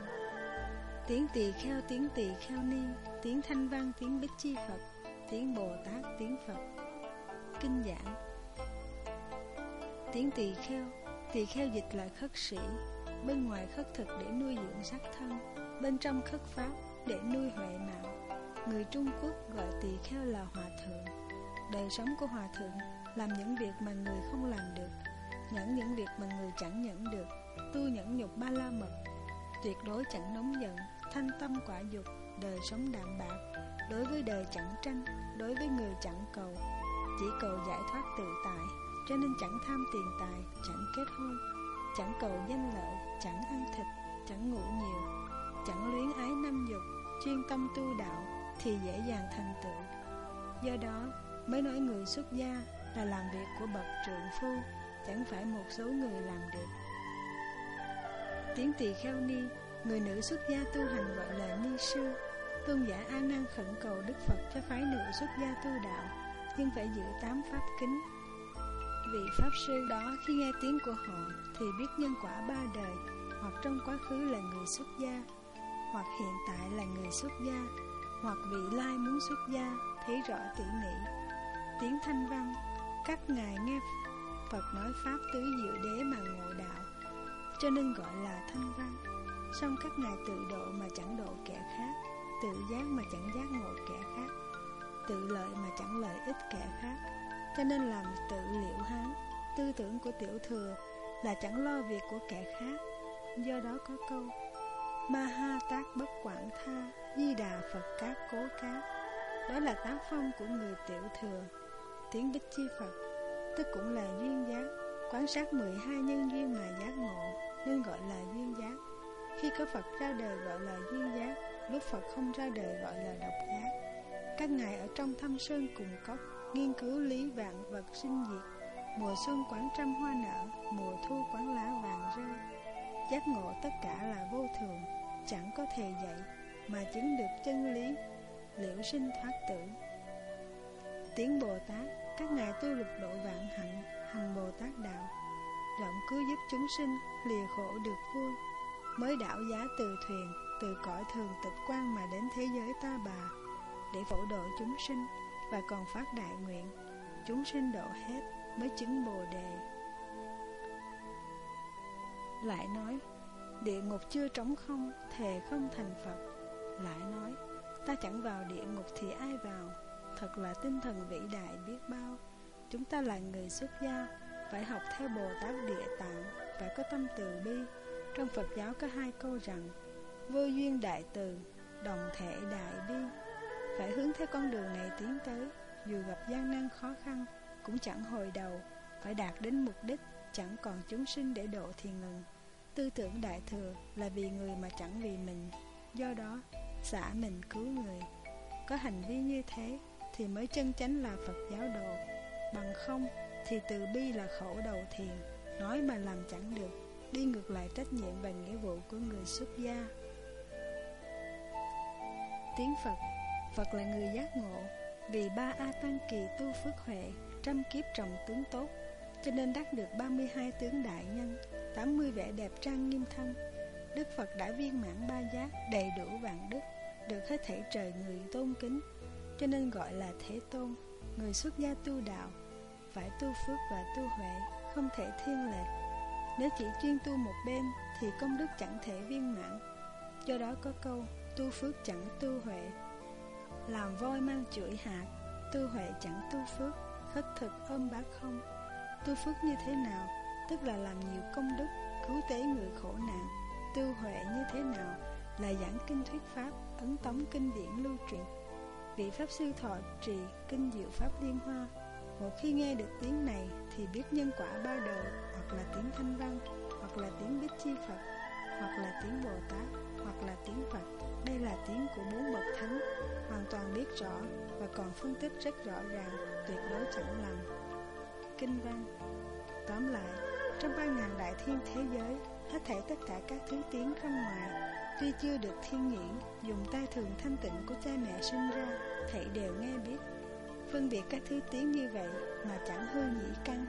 tiếng tỳ kheo ni, tiếng thanh văn, tiếng bích chi Phật, tiếng Bồ Tát, tiếng Phật. Kinh giảng: tiếng tỳ kheo dịch là khất sĩ. Bên ngoài khất thực để nuôi dưỡng sắc thân, bên trong khất pháp để nuôi huệ mạo. Người Trung Quốc gọi tỳ kheo là hòa thượng. Đời sống của hòa thượng làm những việc mà người không làm được, nhẫn những việc mà người chẳng nhẫn được, tu nhẫn nhục ba la mật, tuyệt đối chẳng nóng giận, thanh tâm quả dục, đời sống đạm bạc, đối với đời chẳng tranh, đối với người chẳng cầu, chỉ cầu giải thoát tự tại. Cho nên chẳng tham tiền tài, chẳng kết hôn, chẳng cầu danh lợi, chẳng ăn thịt, chẳng ngủ nhiều, chẳng luyến ái năm dục, chuyên tâm tu đạo thì dễ dàng thành tựu. Do đó mới nói người xuất gia là làm việc của bậc trượng phu, chẳng phải một số người làm được. Tiếng tỳ kheo ni, người nữ xuất gia tu hành gọi là ni sư. Tôn giả A Nan khẩn cầu Đức Phật cho phái nữ xuất gia tu đạo, nhưng phải giữ 8 pháp kính. Vị Pháp Sư đó khi nghe tiếng của họ thì biết nhân quả 3 đời, hoặc trong quá khứ là người xuất gia, hoặc hiện tại là người xuất gia, hoặc vị lai muốn xuất gia, thấy rõ tỉ mỉ. Tiếng thanh văn, các ngài nghe Phật nói pháp tứ diệu đế mà ngộ đạo, cho nên gọi là thanh văn. Song các ngài tự độ mà chẳng độ kẻ khác, tự giác mà chẳng giác ngộ kẻ khác, tự lợi mà chẳng lợi ích kẻ khác, cho nên làm tự liệu hán. Tư tưởng của tiểu thừa là chẳng lo việc của kẻ khác. Do đó có câu Ma ha tác bất quảng tha, Di đà Phật cát cố cát. Đó là tác phong của người tiểu thừa. Tiếng Bích Chi Phật tức cũng là duyên giác, quán sát 12 nhân duyên mà giác ngộ nên gọi là duyên giác. Khi có Phật ra đời gọi là duyên giác, lúc Phật không ra đời gọi là độc giác. Các ngài ở trong thâm sơn cùng cốc, nghiên cứu lý vạn vật sinh diệt. Mùa xuân quán trăm hoa nở, mùa thu quán lá vàng rơi. Giác ngộ tất cả là vô thường, chẳng có thầy dạy, mà chứng được chân lý, liễu sinh thoát tử. Tiếng Bồ Tát, các ngài tu lục độ vạn hạnh, hành Bồ Tát đạo, rộng cứu giúp chúng sinh, lìa khổ được vui. Mới đảo giá từ thuyền, từ cõi thường tịch quan mà đến thế giới Ta Bà, để phổ độ chúng sinh, và còn phát đại nguyện, chúng sinh độ hết mới chứng Bồ Đề. Lại nói, địa ngục chưa trống không, thề không thành Phật. Lại nói, ta chẳng vào địa ngục thì ai vào. Thật là tinh thần vĩ đại biết bao. Chúng ta là người xuất gia, phải học theo Bồ Tát Địa Tạng, phải có tâm từ bi. Trong Phật giáo có 2 câu rằng vô duyên đại từ, đồng thể đại bi. Phải hướng theo con đường này tiến tới, dù gặp gian nan khó khăn cũng chẳng hồi đầu. Phải đạt đến mục đích, chẳng còn chúng sinh để độ thì ngừng. Tư tưởng đại thừa là vì người mà chẳng vì mình. Do đó xả mình cứu người. Có hành vi như thế thì mới chân chánh là Phật giáo đồ. Bằng không thì từ bi là khẩu đầu thiền, nói mà làm chẳng được, đi ngược lại trách nhiệm và nghĩa vụ của người xuất gia. Tiếng Phật, Phật là người giác ngộ. Vì 3 A Tăng Kỳ tu phước huệ, 100 kiếp trồng tướng tốt, cho nên đắc được 32 tướng đại nhân, 80 vẻ đẹp trang nghiêm thân. Đức Phật đã viên mãn 3 giác, đầy đủ vạn đức, được hết thảy trời người tôn kính, cho nên gọi là Thế Tôn. Người xuất gia tu đạo phải tu phước và tu huệ, không thể thiên lệch. Nếu chỉ chuyên tu một bên thì công đức chẳng thể viên mãn. Do đó có câu tu phước chẳng tu huệ. Làm voi mang chuỗi hạt, tu huệ chẳng tu phước, khất thực ôm bát không. Tu phước như thế nào? Tức là làm nhiều công đức, cứu tế người khổ nạn. Tu huệ như thế nào? Là giảng kinh thuyết pháp, ấn tống kinh điển lưu truyền. Vị Pháp Sư thọ trì kinh Diệu Pháp Liên Hoa, một khi nghe được tiếng này thì biết nhân quả 3 đời, hoặc là tiếng Thanh Văn, hoặc là tiếng Bích Chi Phật, hoặc là tiếng Bồ Tát, hoặc là tiếng Phật. Đây là tiếng của 4 bậc thánh, hoàn toàn biết rõ và còn phân tích rất rõ ràng, tuyệt đối chẳng lầm. Kinh văn. Tóm lại, trong 3.000 đại thiên thế giới, hết thảy tất cả các thứ tiếng trong ngoài, tuy chưa được thiên nhĩ, dùng tai thường thanh tịnh của cha mẹ sinh ra, thảy đều nghe biết. Phân biệt các thứ tiếng như vậy mà chẳng hư nhĩ căn.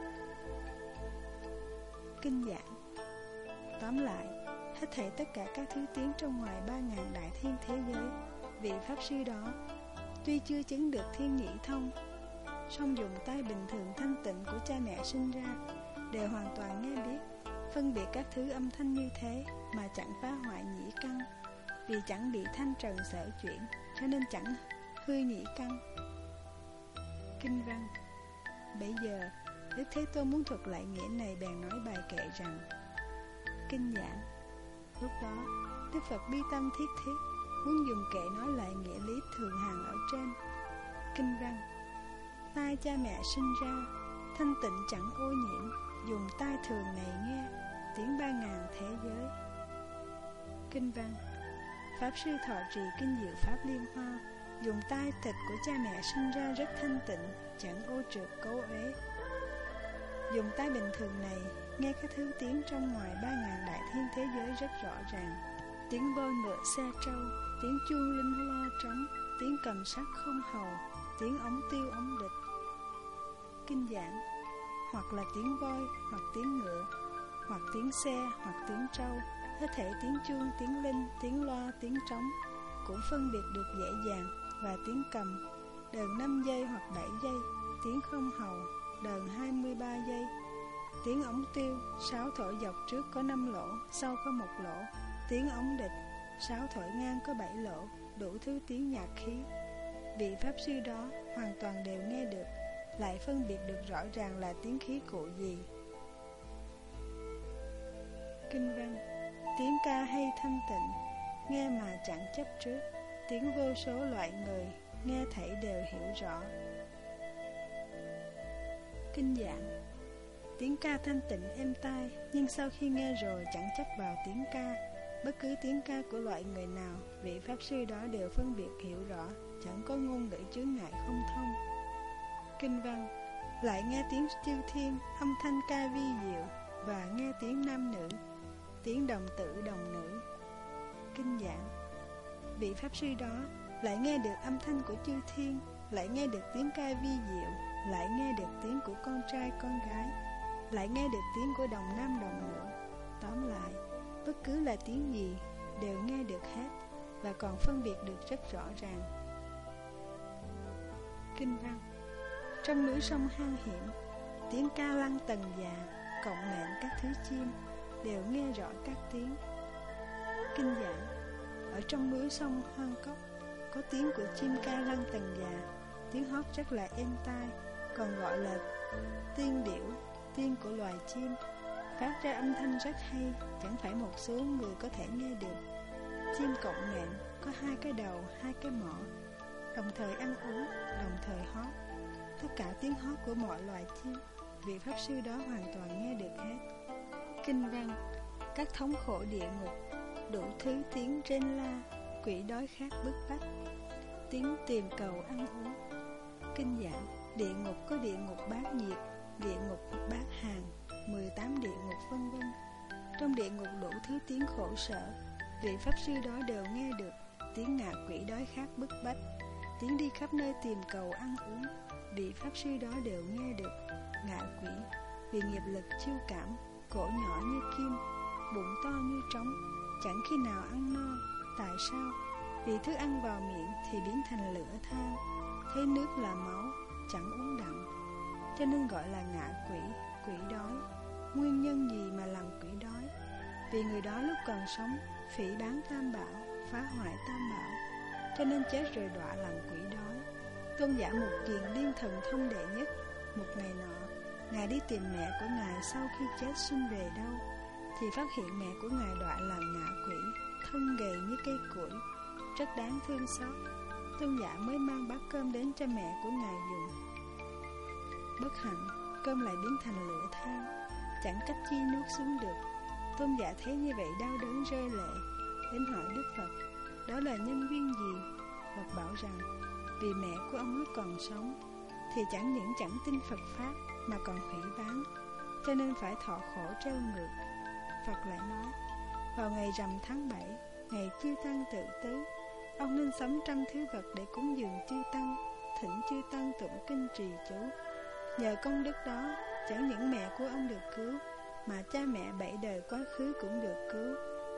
Kinh giảng. Tóm lại, hết thảy tất cả các thứ tiếng trong ngoài 3.000 đại thiên thế giới, vị Pháp Sư đó tuy chưa chứng được thiên nhĩ thông, song dùng tai bình thường thanh tịnh của cha mẹ sinh ra, đều hoàn toàn nghe biết. Phân biệt các thứ âm thanh như thế mà chẳng phá hoại nhĩ căn, vì chẳng bị thanh trần sở chuyển, cho nên chẳng hư nhĩ căn. Kinh văn. Bây giờ Đức Thế Tôn muốn thuật lại nghĩa này, bèn nói bài kệ rằng: Kinh giảng. Lúc đó Đức Phật bi tâm thiết thiết, muốn dùng kệ nói lại nghĩa lý thường hàng ở trên. Kinh văn. Tai cha mẹ sinh ra, thanh tịnh chẳng ô nhiễm, dùng tai thường này nghe tiếng 3.000 thế giới. Kinh văn. Pháp Sư thọ trì kinh Diệu Pháp Liên Hoa, dùng tai thịt của cha mẹ sinh ra rất thanh tịnh, chẳng ô trượt cấu uế. Dùng tai bình thường này nghe các thứ tiếng trong ngoài 3.000 đại thiên thế giới rất rõ ràng. Tiếng voi ngựa xe trâu, tiếng chuông linh loa trống, tiếng cầm sắc không hầu, tiếng ống tiêu ống địch. Kinh giảng. Hoặc là tiếng voi, hoặc tiếng ngựa, hoặc tiếng xe, hoặc tiếng trâu, hết thảy tiếng chuông, tiếng linh, tiếng loa, tiếng trống cũng phân biệt được dễ dàng. Và tiếng cầm, đờn 5 giây hoặc 7 giây, tiếng không hầu, đờn 23 giây. Tiếng ống tiêu, sáo thổi dọc trước có 5 lỗ, sau có 1 lỗ. Tiếng ống địch, sáo thổi ngang có 7 lỗ, đủ thứ tiếng nhạc khí. Vị Pháp Sư đó hoàn toàn đều nghe được, lại phân biệt được rõ ràng là tiếng khí cụ gì. Kinh văn: tiếng ca hay thanh tịnh, nghe mà chẳng chấp trước. Tiếng vô số loại người, nghe thảy đều hiểu rõ. Kinh giảng: tiếng ca thanh tịnh êm tai, nhưng sau khi nghe rồi chẳng chấp vào tiếng ca. Bất cứ tiếng ca của loại người nào, vị Pháp Sư đó đều phân biệt hiểu rõ, chẳng có ngôn ngữ chướng ngại không thông. Kinh văn: lại nghe tiếng chư thiên, âm thanh ca vi diệu, và nghe tiếng nam nữ, tiếng đồng tử đồng nữ. Kinh giảng: vị Pháp Sư đó lại nghe được âm thanh của chư thiên, lại nghe được tiếng ca vi diệu, lại nghe được tiếng của con trai con gái, lại nghe được tiếng của đồng nam đồng nữ. Tóm lại, bất cứ là tiếng gì đều nghe được hết, và còn phân biệt được rất rõ ràng. Kinh văn: trong núi sông hang hiểm, tiếng ca lăng tầng già, cộng mệnh các thứ chim đều nghe rõ các tiếng. Kinh giảng: ở trong núi sông hoang cốc, có tiếng của chim ca lăng tầng già, tiếng hót rất là êm tai, còn gọi là tiên điểu, tiên của loài chim, phát ra âm thanh rất hay, chẳng phải một số người có thể nghe được. Chim cộng mệnh có 2 cái đầu, 2 cái mỏ, đồng thời ăn uống, đồng thời hót. Tất cả tiếng hót của mọi loài chim, vị Pháp Sư đó hoàn toàn nghe được hết. Kinh văn: các thống khổ địa ngục, đủ thứ tiếng rên la, quỷ đói khát bức bách, tiếng tìm cầu ăn uống. Kinh giảng: địa ngục có địa ngục bát nhiệt, địa ngục bát hàn, 18 địa ngục vân vân. Trong địa ngục đủ thứ tiếng khổ sở, vị Pháp Sư đó đều nghe được. Tiếng ngạ quỷ đói khát bức bách, tiếng đi khắp nơi tìm cầu ăn uống, vị Pháp Sư đó đều nghe được. Ngạ quỷ vì nghiệp lực chiêu cảm, cổ nhỏ như kim, bụng to như trống, chẳng khi nào ăn no. Tại sao? Vì thức ăn vào miệng thì biến thành lửa than, thấy nước là máu, chẳng uống đậm, cho nên gọi là ngạ quỷ, quỷ đói. Nguyên nhân gì mà làm quỷ đói? Vì người đó lúc còn sống phỉ báng tam bảo, phá hoại tam bảo, cho nên chết rồi đọa làm quỷ đói. Tôn giả Mục Kiền Liên thần thông đệ nhất, một ngày nọ, ngài đi tìm mẹ của ngài sau khi chết xuân về đâu, thì phát hiện mẹ của ngài đọa làm ngạ quỷ, thân gầy như cây củi, rất đáng thương xót. Tôn giả mới mang bát cơm đến cho mẹ của ngài dùng. Bất hạnh, cơm lại biến thành lửa than, chẳng cách chi nuốt xuống được. Tôn giả thấy như vậy đau đớn rơi lệ, đến hỏi Đức Phật, đó là nhân duyên gì? Phật bảo rằng, vì mẹ của ông ấy còn sống, thì chẳng những chẳng tin Phật Pháp, mà còn hủy bán, cho nên phải thọ khổ treo ngược. Phật lại nói, vào ngày rằm tháng 7, ngày chư tăng tự tứ, ông nên sắm 100 thứ vật để cúng dường chư tăng, thỉnh chư tăng tụng kinh trì chú. Nhờ công đức đó, chẳng những mẹ của ông được cứu, mà cha mẹ 7 đời quá khứ cũng được cứu.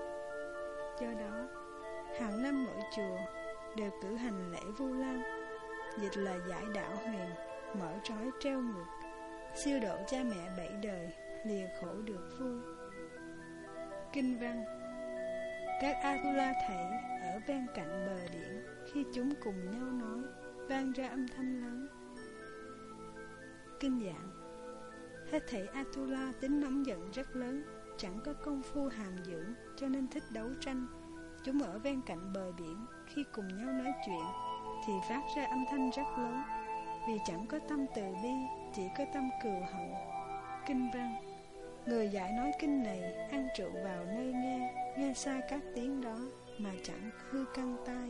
Do đó, hàng năm mỗi chùa đều cử hành lễ Vu Lan, dịch là giải đạo huyền, mở trói treo ngược, siêu độ cha mẹ 7 đời, lìa khổ được vui. Kinh văn: các Atula thảy ở bên cạnh bờ biển, khi chúng cùng nhau nói, vang ra âm thanh lớn. Kinh giảng: hết thảy Atula tính nóng giận rất lớn, chẳng có công phu hàm dưỡng, cho nên thích đấu tranh. Chúng ở bên cạnh bờ biển, khi cùng nhau nói chuyện, thì phát ra âm thanh rất lớn, vì chẳng có tâm từ bi, chỉ có tâm cừu hận. Kinh văn: người giải nói kinh này an trụ vào nơi nghe, nghe xa các tiếng đó mà chẳng hư căn tai.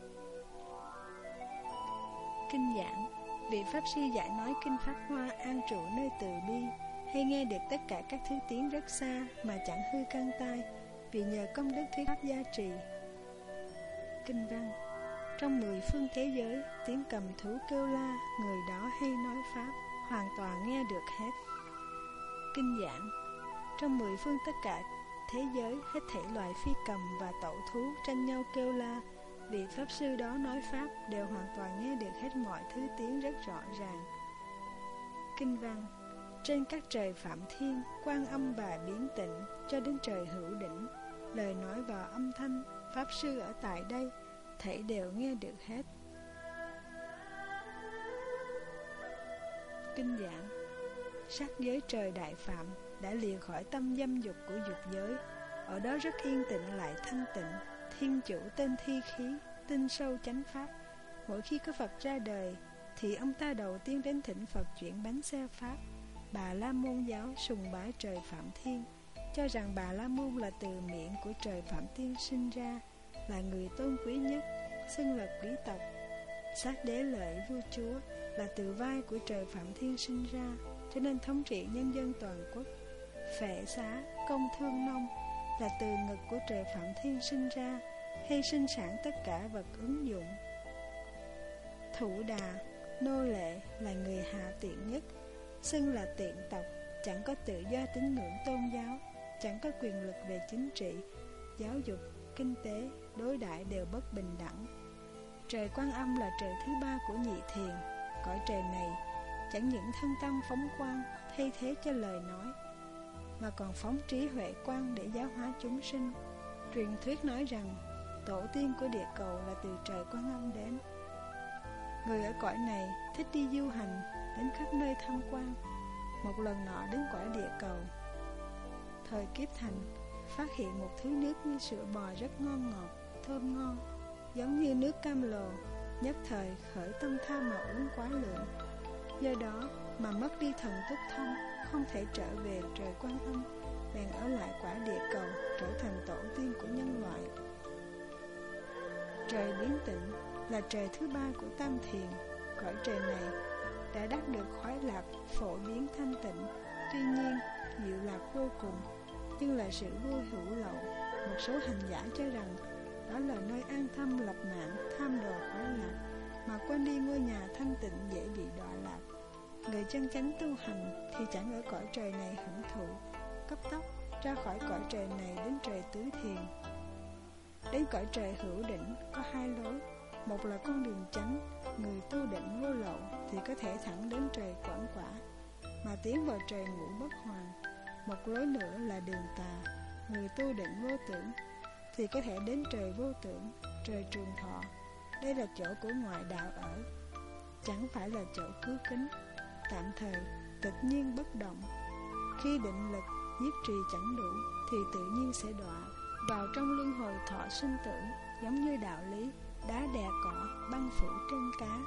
Kinh giảng: vị Pháp Sư giải nói kinh Pháp Hoa an trụ nơi từ bi, hay nghe được tất cả các thứ tiếng rất xa mà chẳng hư căn tai, vì nhờ công đức thuyết pháp gia trì. Kinh văn: trong 10 phương thế giới, tiếng cầm thú kêu la, người đó hay nói Pháp, hoàn toàn nghe được hết. Kinh giảng: trong 10 phương tất cả thế giới, hết thảy loài phi cầm và tẩu thú tranh nhau kêu la, vị Pháp Sư đó nói Pháp đều hoàn toàn nghe được hết mọi thứ tiếng rất rõ ràng. Kinh văn: trên các trời Phạm Thiên, Quan Âm và Biến Tịnh, cho đến trời Hữu Đỉnh, lời nói và âm thanh, Pháp Sư ở tại đây, thảy đều nghe được hết. Kinh giảng: sắc giới trời Đại Phạm đã lìa khỏi tâm dâm dục của dục giới. Ở đó rất yên tĩnh lại thanh tịnh. Thiên chủ tên Thi Khí, tin sâu chánh pháp. Mỗi khi có Phật ra đời thì ông ta đầu tiên đến thỉnh Phật chuyển bánh xe pháp. Bà La Môn giáo sùng bái trời Phạm Thiên, cho rằng Bà La Môn là từ miệng của trời Phạm Thiên sinh ra, là người tôn quý nhất, xưng là quý tộc. Sát Đế Lợi vua chúa là từ vai của trời Phạm Thiên sinh ra, cho nên thống trị nhân dân toàn quốc. Phệ Xá, công thương nông là từ ngực của trời Phạm Thiên sinh ra, hay sinh sản tất cả vật ứng dụng. Thủ Đà, nô lệ là người hạ tiện nhất, xưng là tiện tộc, chẳng có tự do tín ngưỡng tôn giáo, chẳng có quyền lực về chính trị, giáo dục, kinh tế, đối đãi đều bất bình đẳng. Trời Quan Âm là trời thứ ba của nhị thiền. Cõi trời này chẳng những thân tâm phóng quang thay thế cho lời nói, mà còn phóng trí huệ quang để giáo hóa chúng sinh. Truyền thuyết nói rằng tổ tiên của địa cầu là từ trời Quan Âm đến. Người ở cõi này thích đi du hành, đến khắp nơi tham quan. Một lần nọ đến cõi địa cầu, thời kiếp thành, phát hiện một thứ nước như sữa bò rất ngon ngọt, thơm ngon, giống như nước cam lồ. Nhất thời khởi tâm tham mà uống quá lượng, do đó mà mất đi thần túc thông, không thể trở về trời Quan Âm, bèn ở lại quả địa cầu, trở thành tổ tiên của nhân loại. Trời Biến Tịnh là trời thứ ba của tam thiền. Cõi trời này đã đắc được khoái lạc phổ biến thanh tịnh, tuy nhiên diệu lạc vô cùng, nhưng là sự vô hữu lậu. Một số hành giả cho rằng đó là nơi an thâm lập mạng, tham đồ khoái lạc, mà quên đi ngôi nhà thanh tịnh dễ bị đọa lạc. Người chân chánh tu hành thì chẳng ở cõi trời này hưởng thụ, cấp tốc ra khỏi cõi trời này đến trời tứ thiền. Đến cõi trời hữu đỉnh có hai lối, một là con đường chánh, người tu định vô lậu thì có thể thẳng đến trời quảng quả, mà tiến vào trời ngũ bất hoàn. Một lối nữa là đường tà, người tu định vô tưởng thì có thể đến trời vô tưởng, trời trường thọ. Đây là chỗ của ngoại đạo ở, chẳng phải là chỗ cứu kính, tạm thời, tự nhiên bất động. Khi định lực nhiếp trì chẳng đủ thì tự nhiên sẽ đọa vào trong luân hồi thọ sinh tử, giống như đạo lý đá đè cỏ, băng phủ trên cá.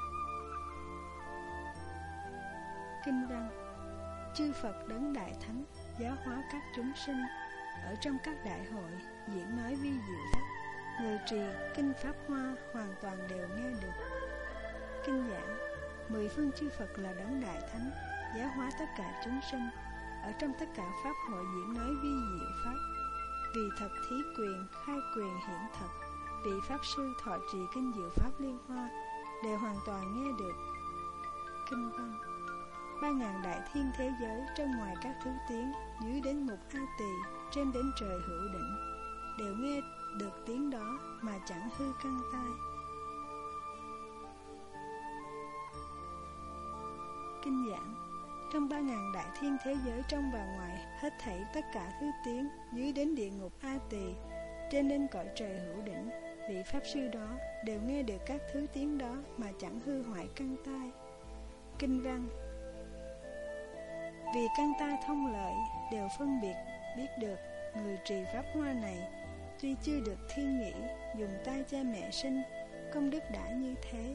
Kinh văn: chư Phật đấng đại thánh giáo hóa các chúng sinh, ở trong các đại hội diễn nói vi diệu pháp. Người trì kinh Pháp Hoa hoàn toàn đều nghe được. Kinh giảng: 10 phương chư Phật là đấng đại thánh giáo hóa tất cả chúng sinh, ở trong tất cả pháp hội diễn nói vi diệu pháp. Vì thật thí quyền, khai quyền hiển thật, vị Pháp Sư thọ trì kinh diệu Pháp Liên Hoa đều hoàn toàn nghe được. Kinh văn: 3000 đại thiên thế giới, trong ngoài các thứ tiếng, dưới đến ngục A Tỳ, trên đến trời hữu đỉnh, đều nghe được tiếng đó mà chẳng hư căn tai. Kinh giảng: trong 3000 đại thiên thế giới trong và ngoài, hết thảy tất cả thứ tiếng, dưới đến địa ngục A Tỳ, trên đến cõi trời hữu đỉnh, vị Pháp Sư đó đều nghe được các thứ tiếng đó mà chẳng hư hoại căn tai. Kinh văn: vì căn tai thông lợi đều phân biệt biết được, người trì Pháp Hoa này tuy chưa được thiên nhĩ, dùng tay cha mẹ sinh, công đức đã như thế.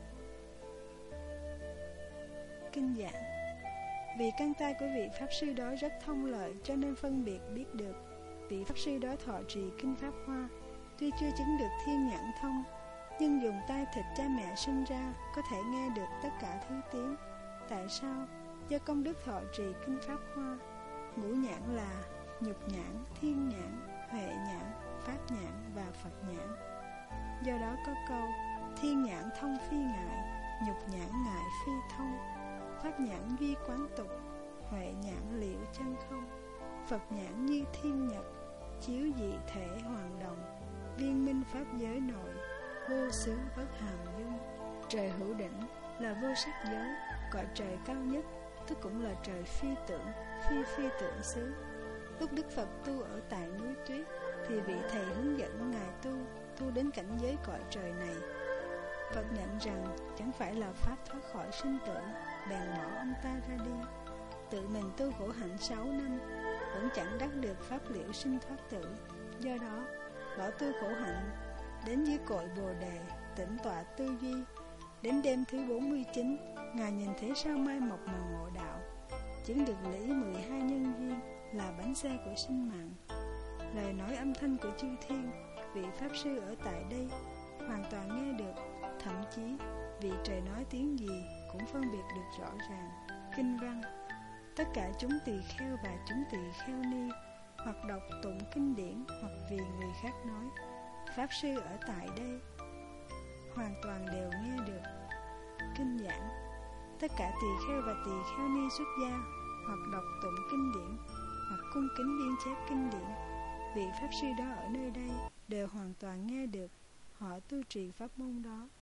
Kinh giảng: vì căn tai của vị Pháp Sư đó rất thông lợi, cho nên phân biệt biết được. Vị Pháp Sư đó thọ trì kinh Pháp Hoa, tuy chưa chứng được thiên nhãn thông, nhưng dùng tay thịt cha mẹ sinh ra, có thể nghe được tất cả thứ tiếng. Tại sao? Do công đức thọ trì kinh Pháp Hoa. Ngũ nhãn là nhục nhãn, thiên nhãn, huệ nhãn, pháp nhãn và Phật nhãn. Do đó có câu: thiên nhãn thông phi ngại, nhục nhãn ngại phi thông, pháp nhãn duy quán tục, huệ nhãn liệu chân không. Phật nhãn như thiên nhật, chiếu dị thể hoàng đồng, liên minh pháp giới nội, vô xứ bất hàm dung. Trời hữu đỉnh là vô sắc giới, cõi trời cao nhất, tức cũng là trời phi tưởng, phi tưởng xứ. Lúc Đức Phật tu ở tại núi Tuyết, thì vị thầy hướng dẫn ngài tu đến cảnh giới cõi trời này. Phật nhận rằng chẳng phải là pháp thoát khỏi sinh tử, bèn bỏ ông ta ra đi. Tự mình tu khổ hạnh 6 năm vẫn chẳng đắc được pháp liễu sinh thoát tử. Do đó bỏ tu khổ hạnh, đến dưới cội Bồ Đề, tĩnh tọa tư duy. Đến đêm thứ 49, Ngài nhìn thấy sao mai mọc mà ngộ đạo, chứng được lý 12 nhân duyên là bánh xe của sinh mạng. Lời nói âm thanh của chư thiên, vị Pháp Sư ở tại đây hoàn toàn nghe được, thậm chí vị trời nói tiếng gì cũng phân biệt được rõ ràng. Kinh văn: tất cả chúng tỳ kheo và chúng tỳ kheo ni hoặc đọc tụng kinh điển hoặc vì người khác nói, Pháp Sư ở tại đây hoàn toàn đều nghe được. Kinh giảng: tất cả tỳ kheo và tỳ kheo ni xuất gia hoặc đọc tụng kinh điển hoặc cung kính biên chép kinh điển, vị Pháp Sư đó ở nơi đây đều hoàn toàn nghe được, họ tu trì pháp môn đó.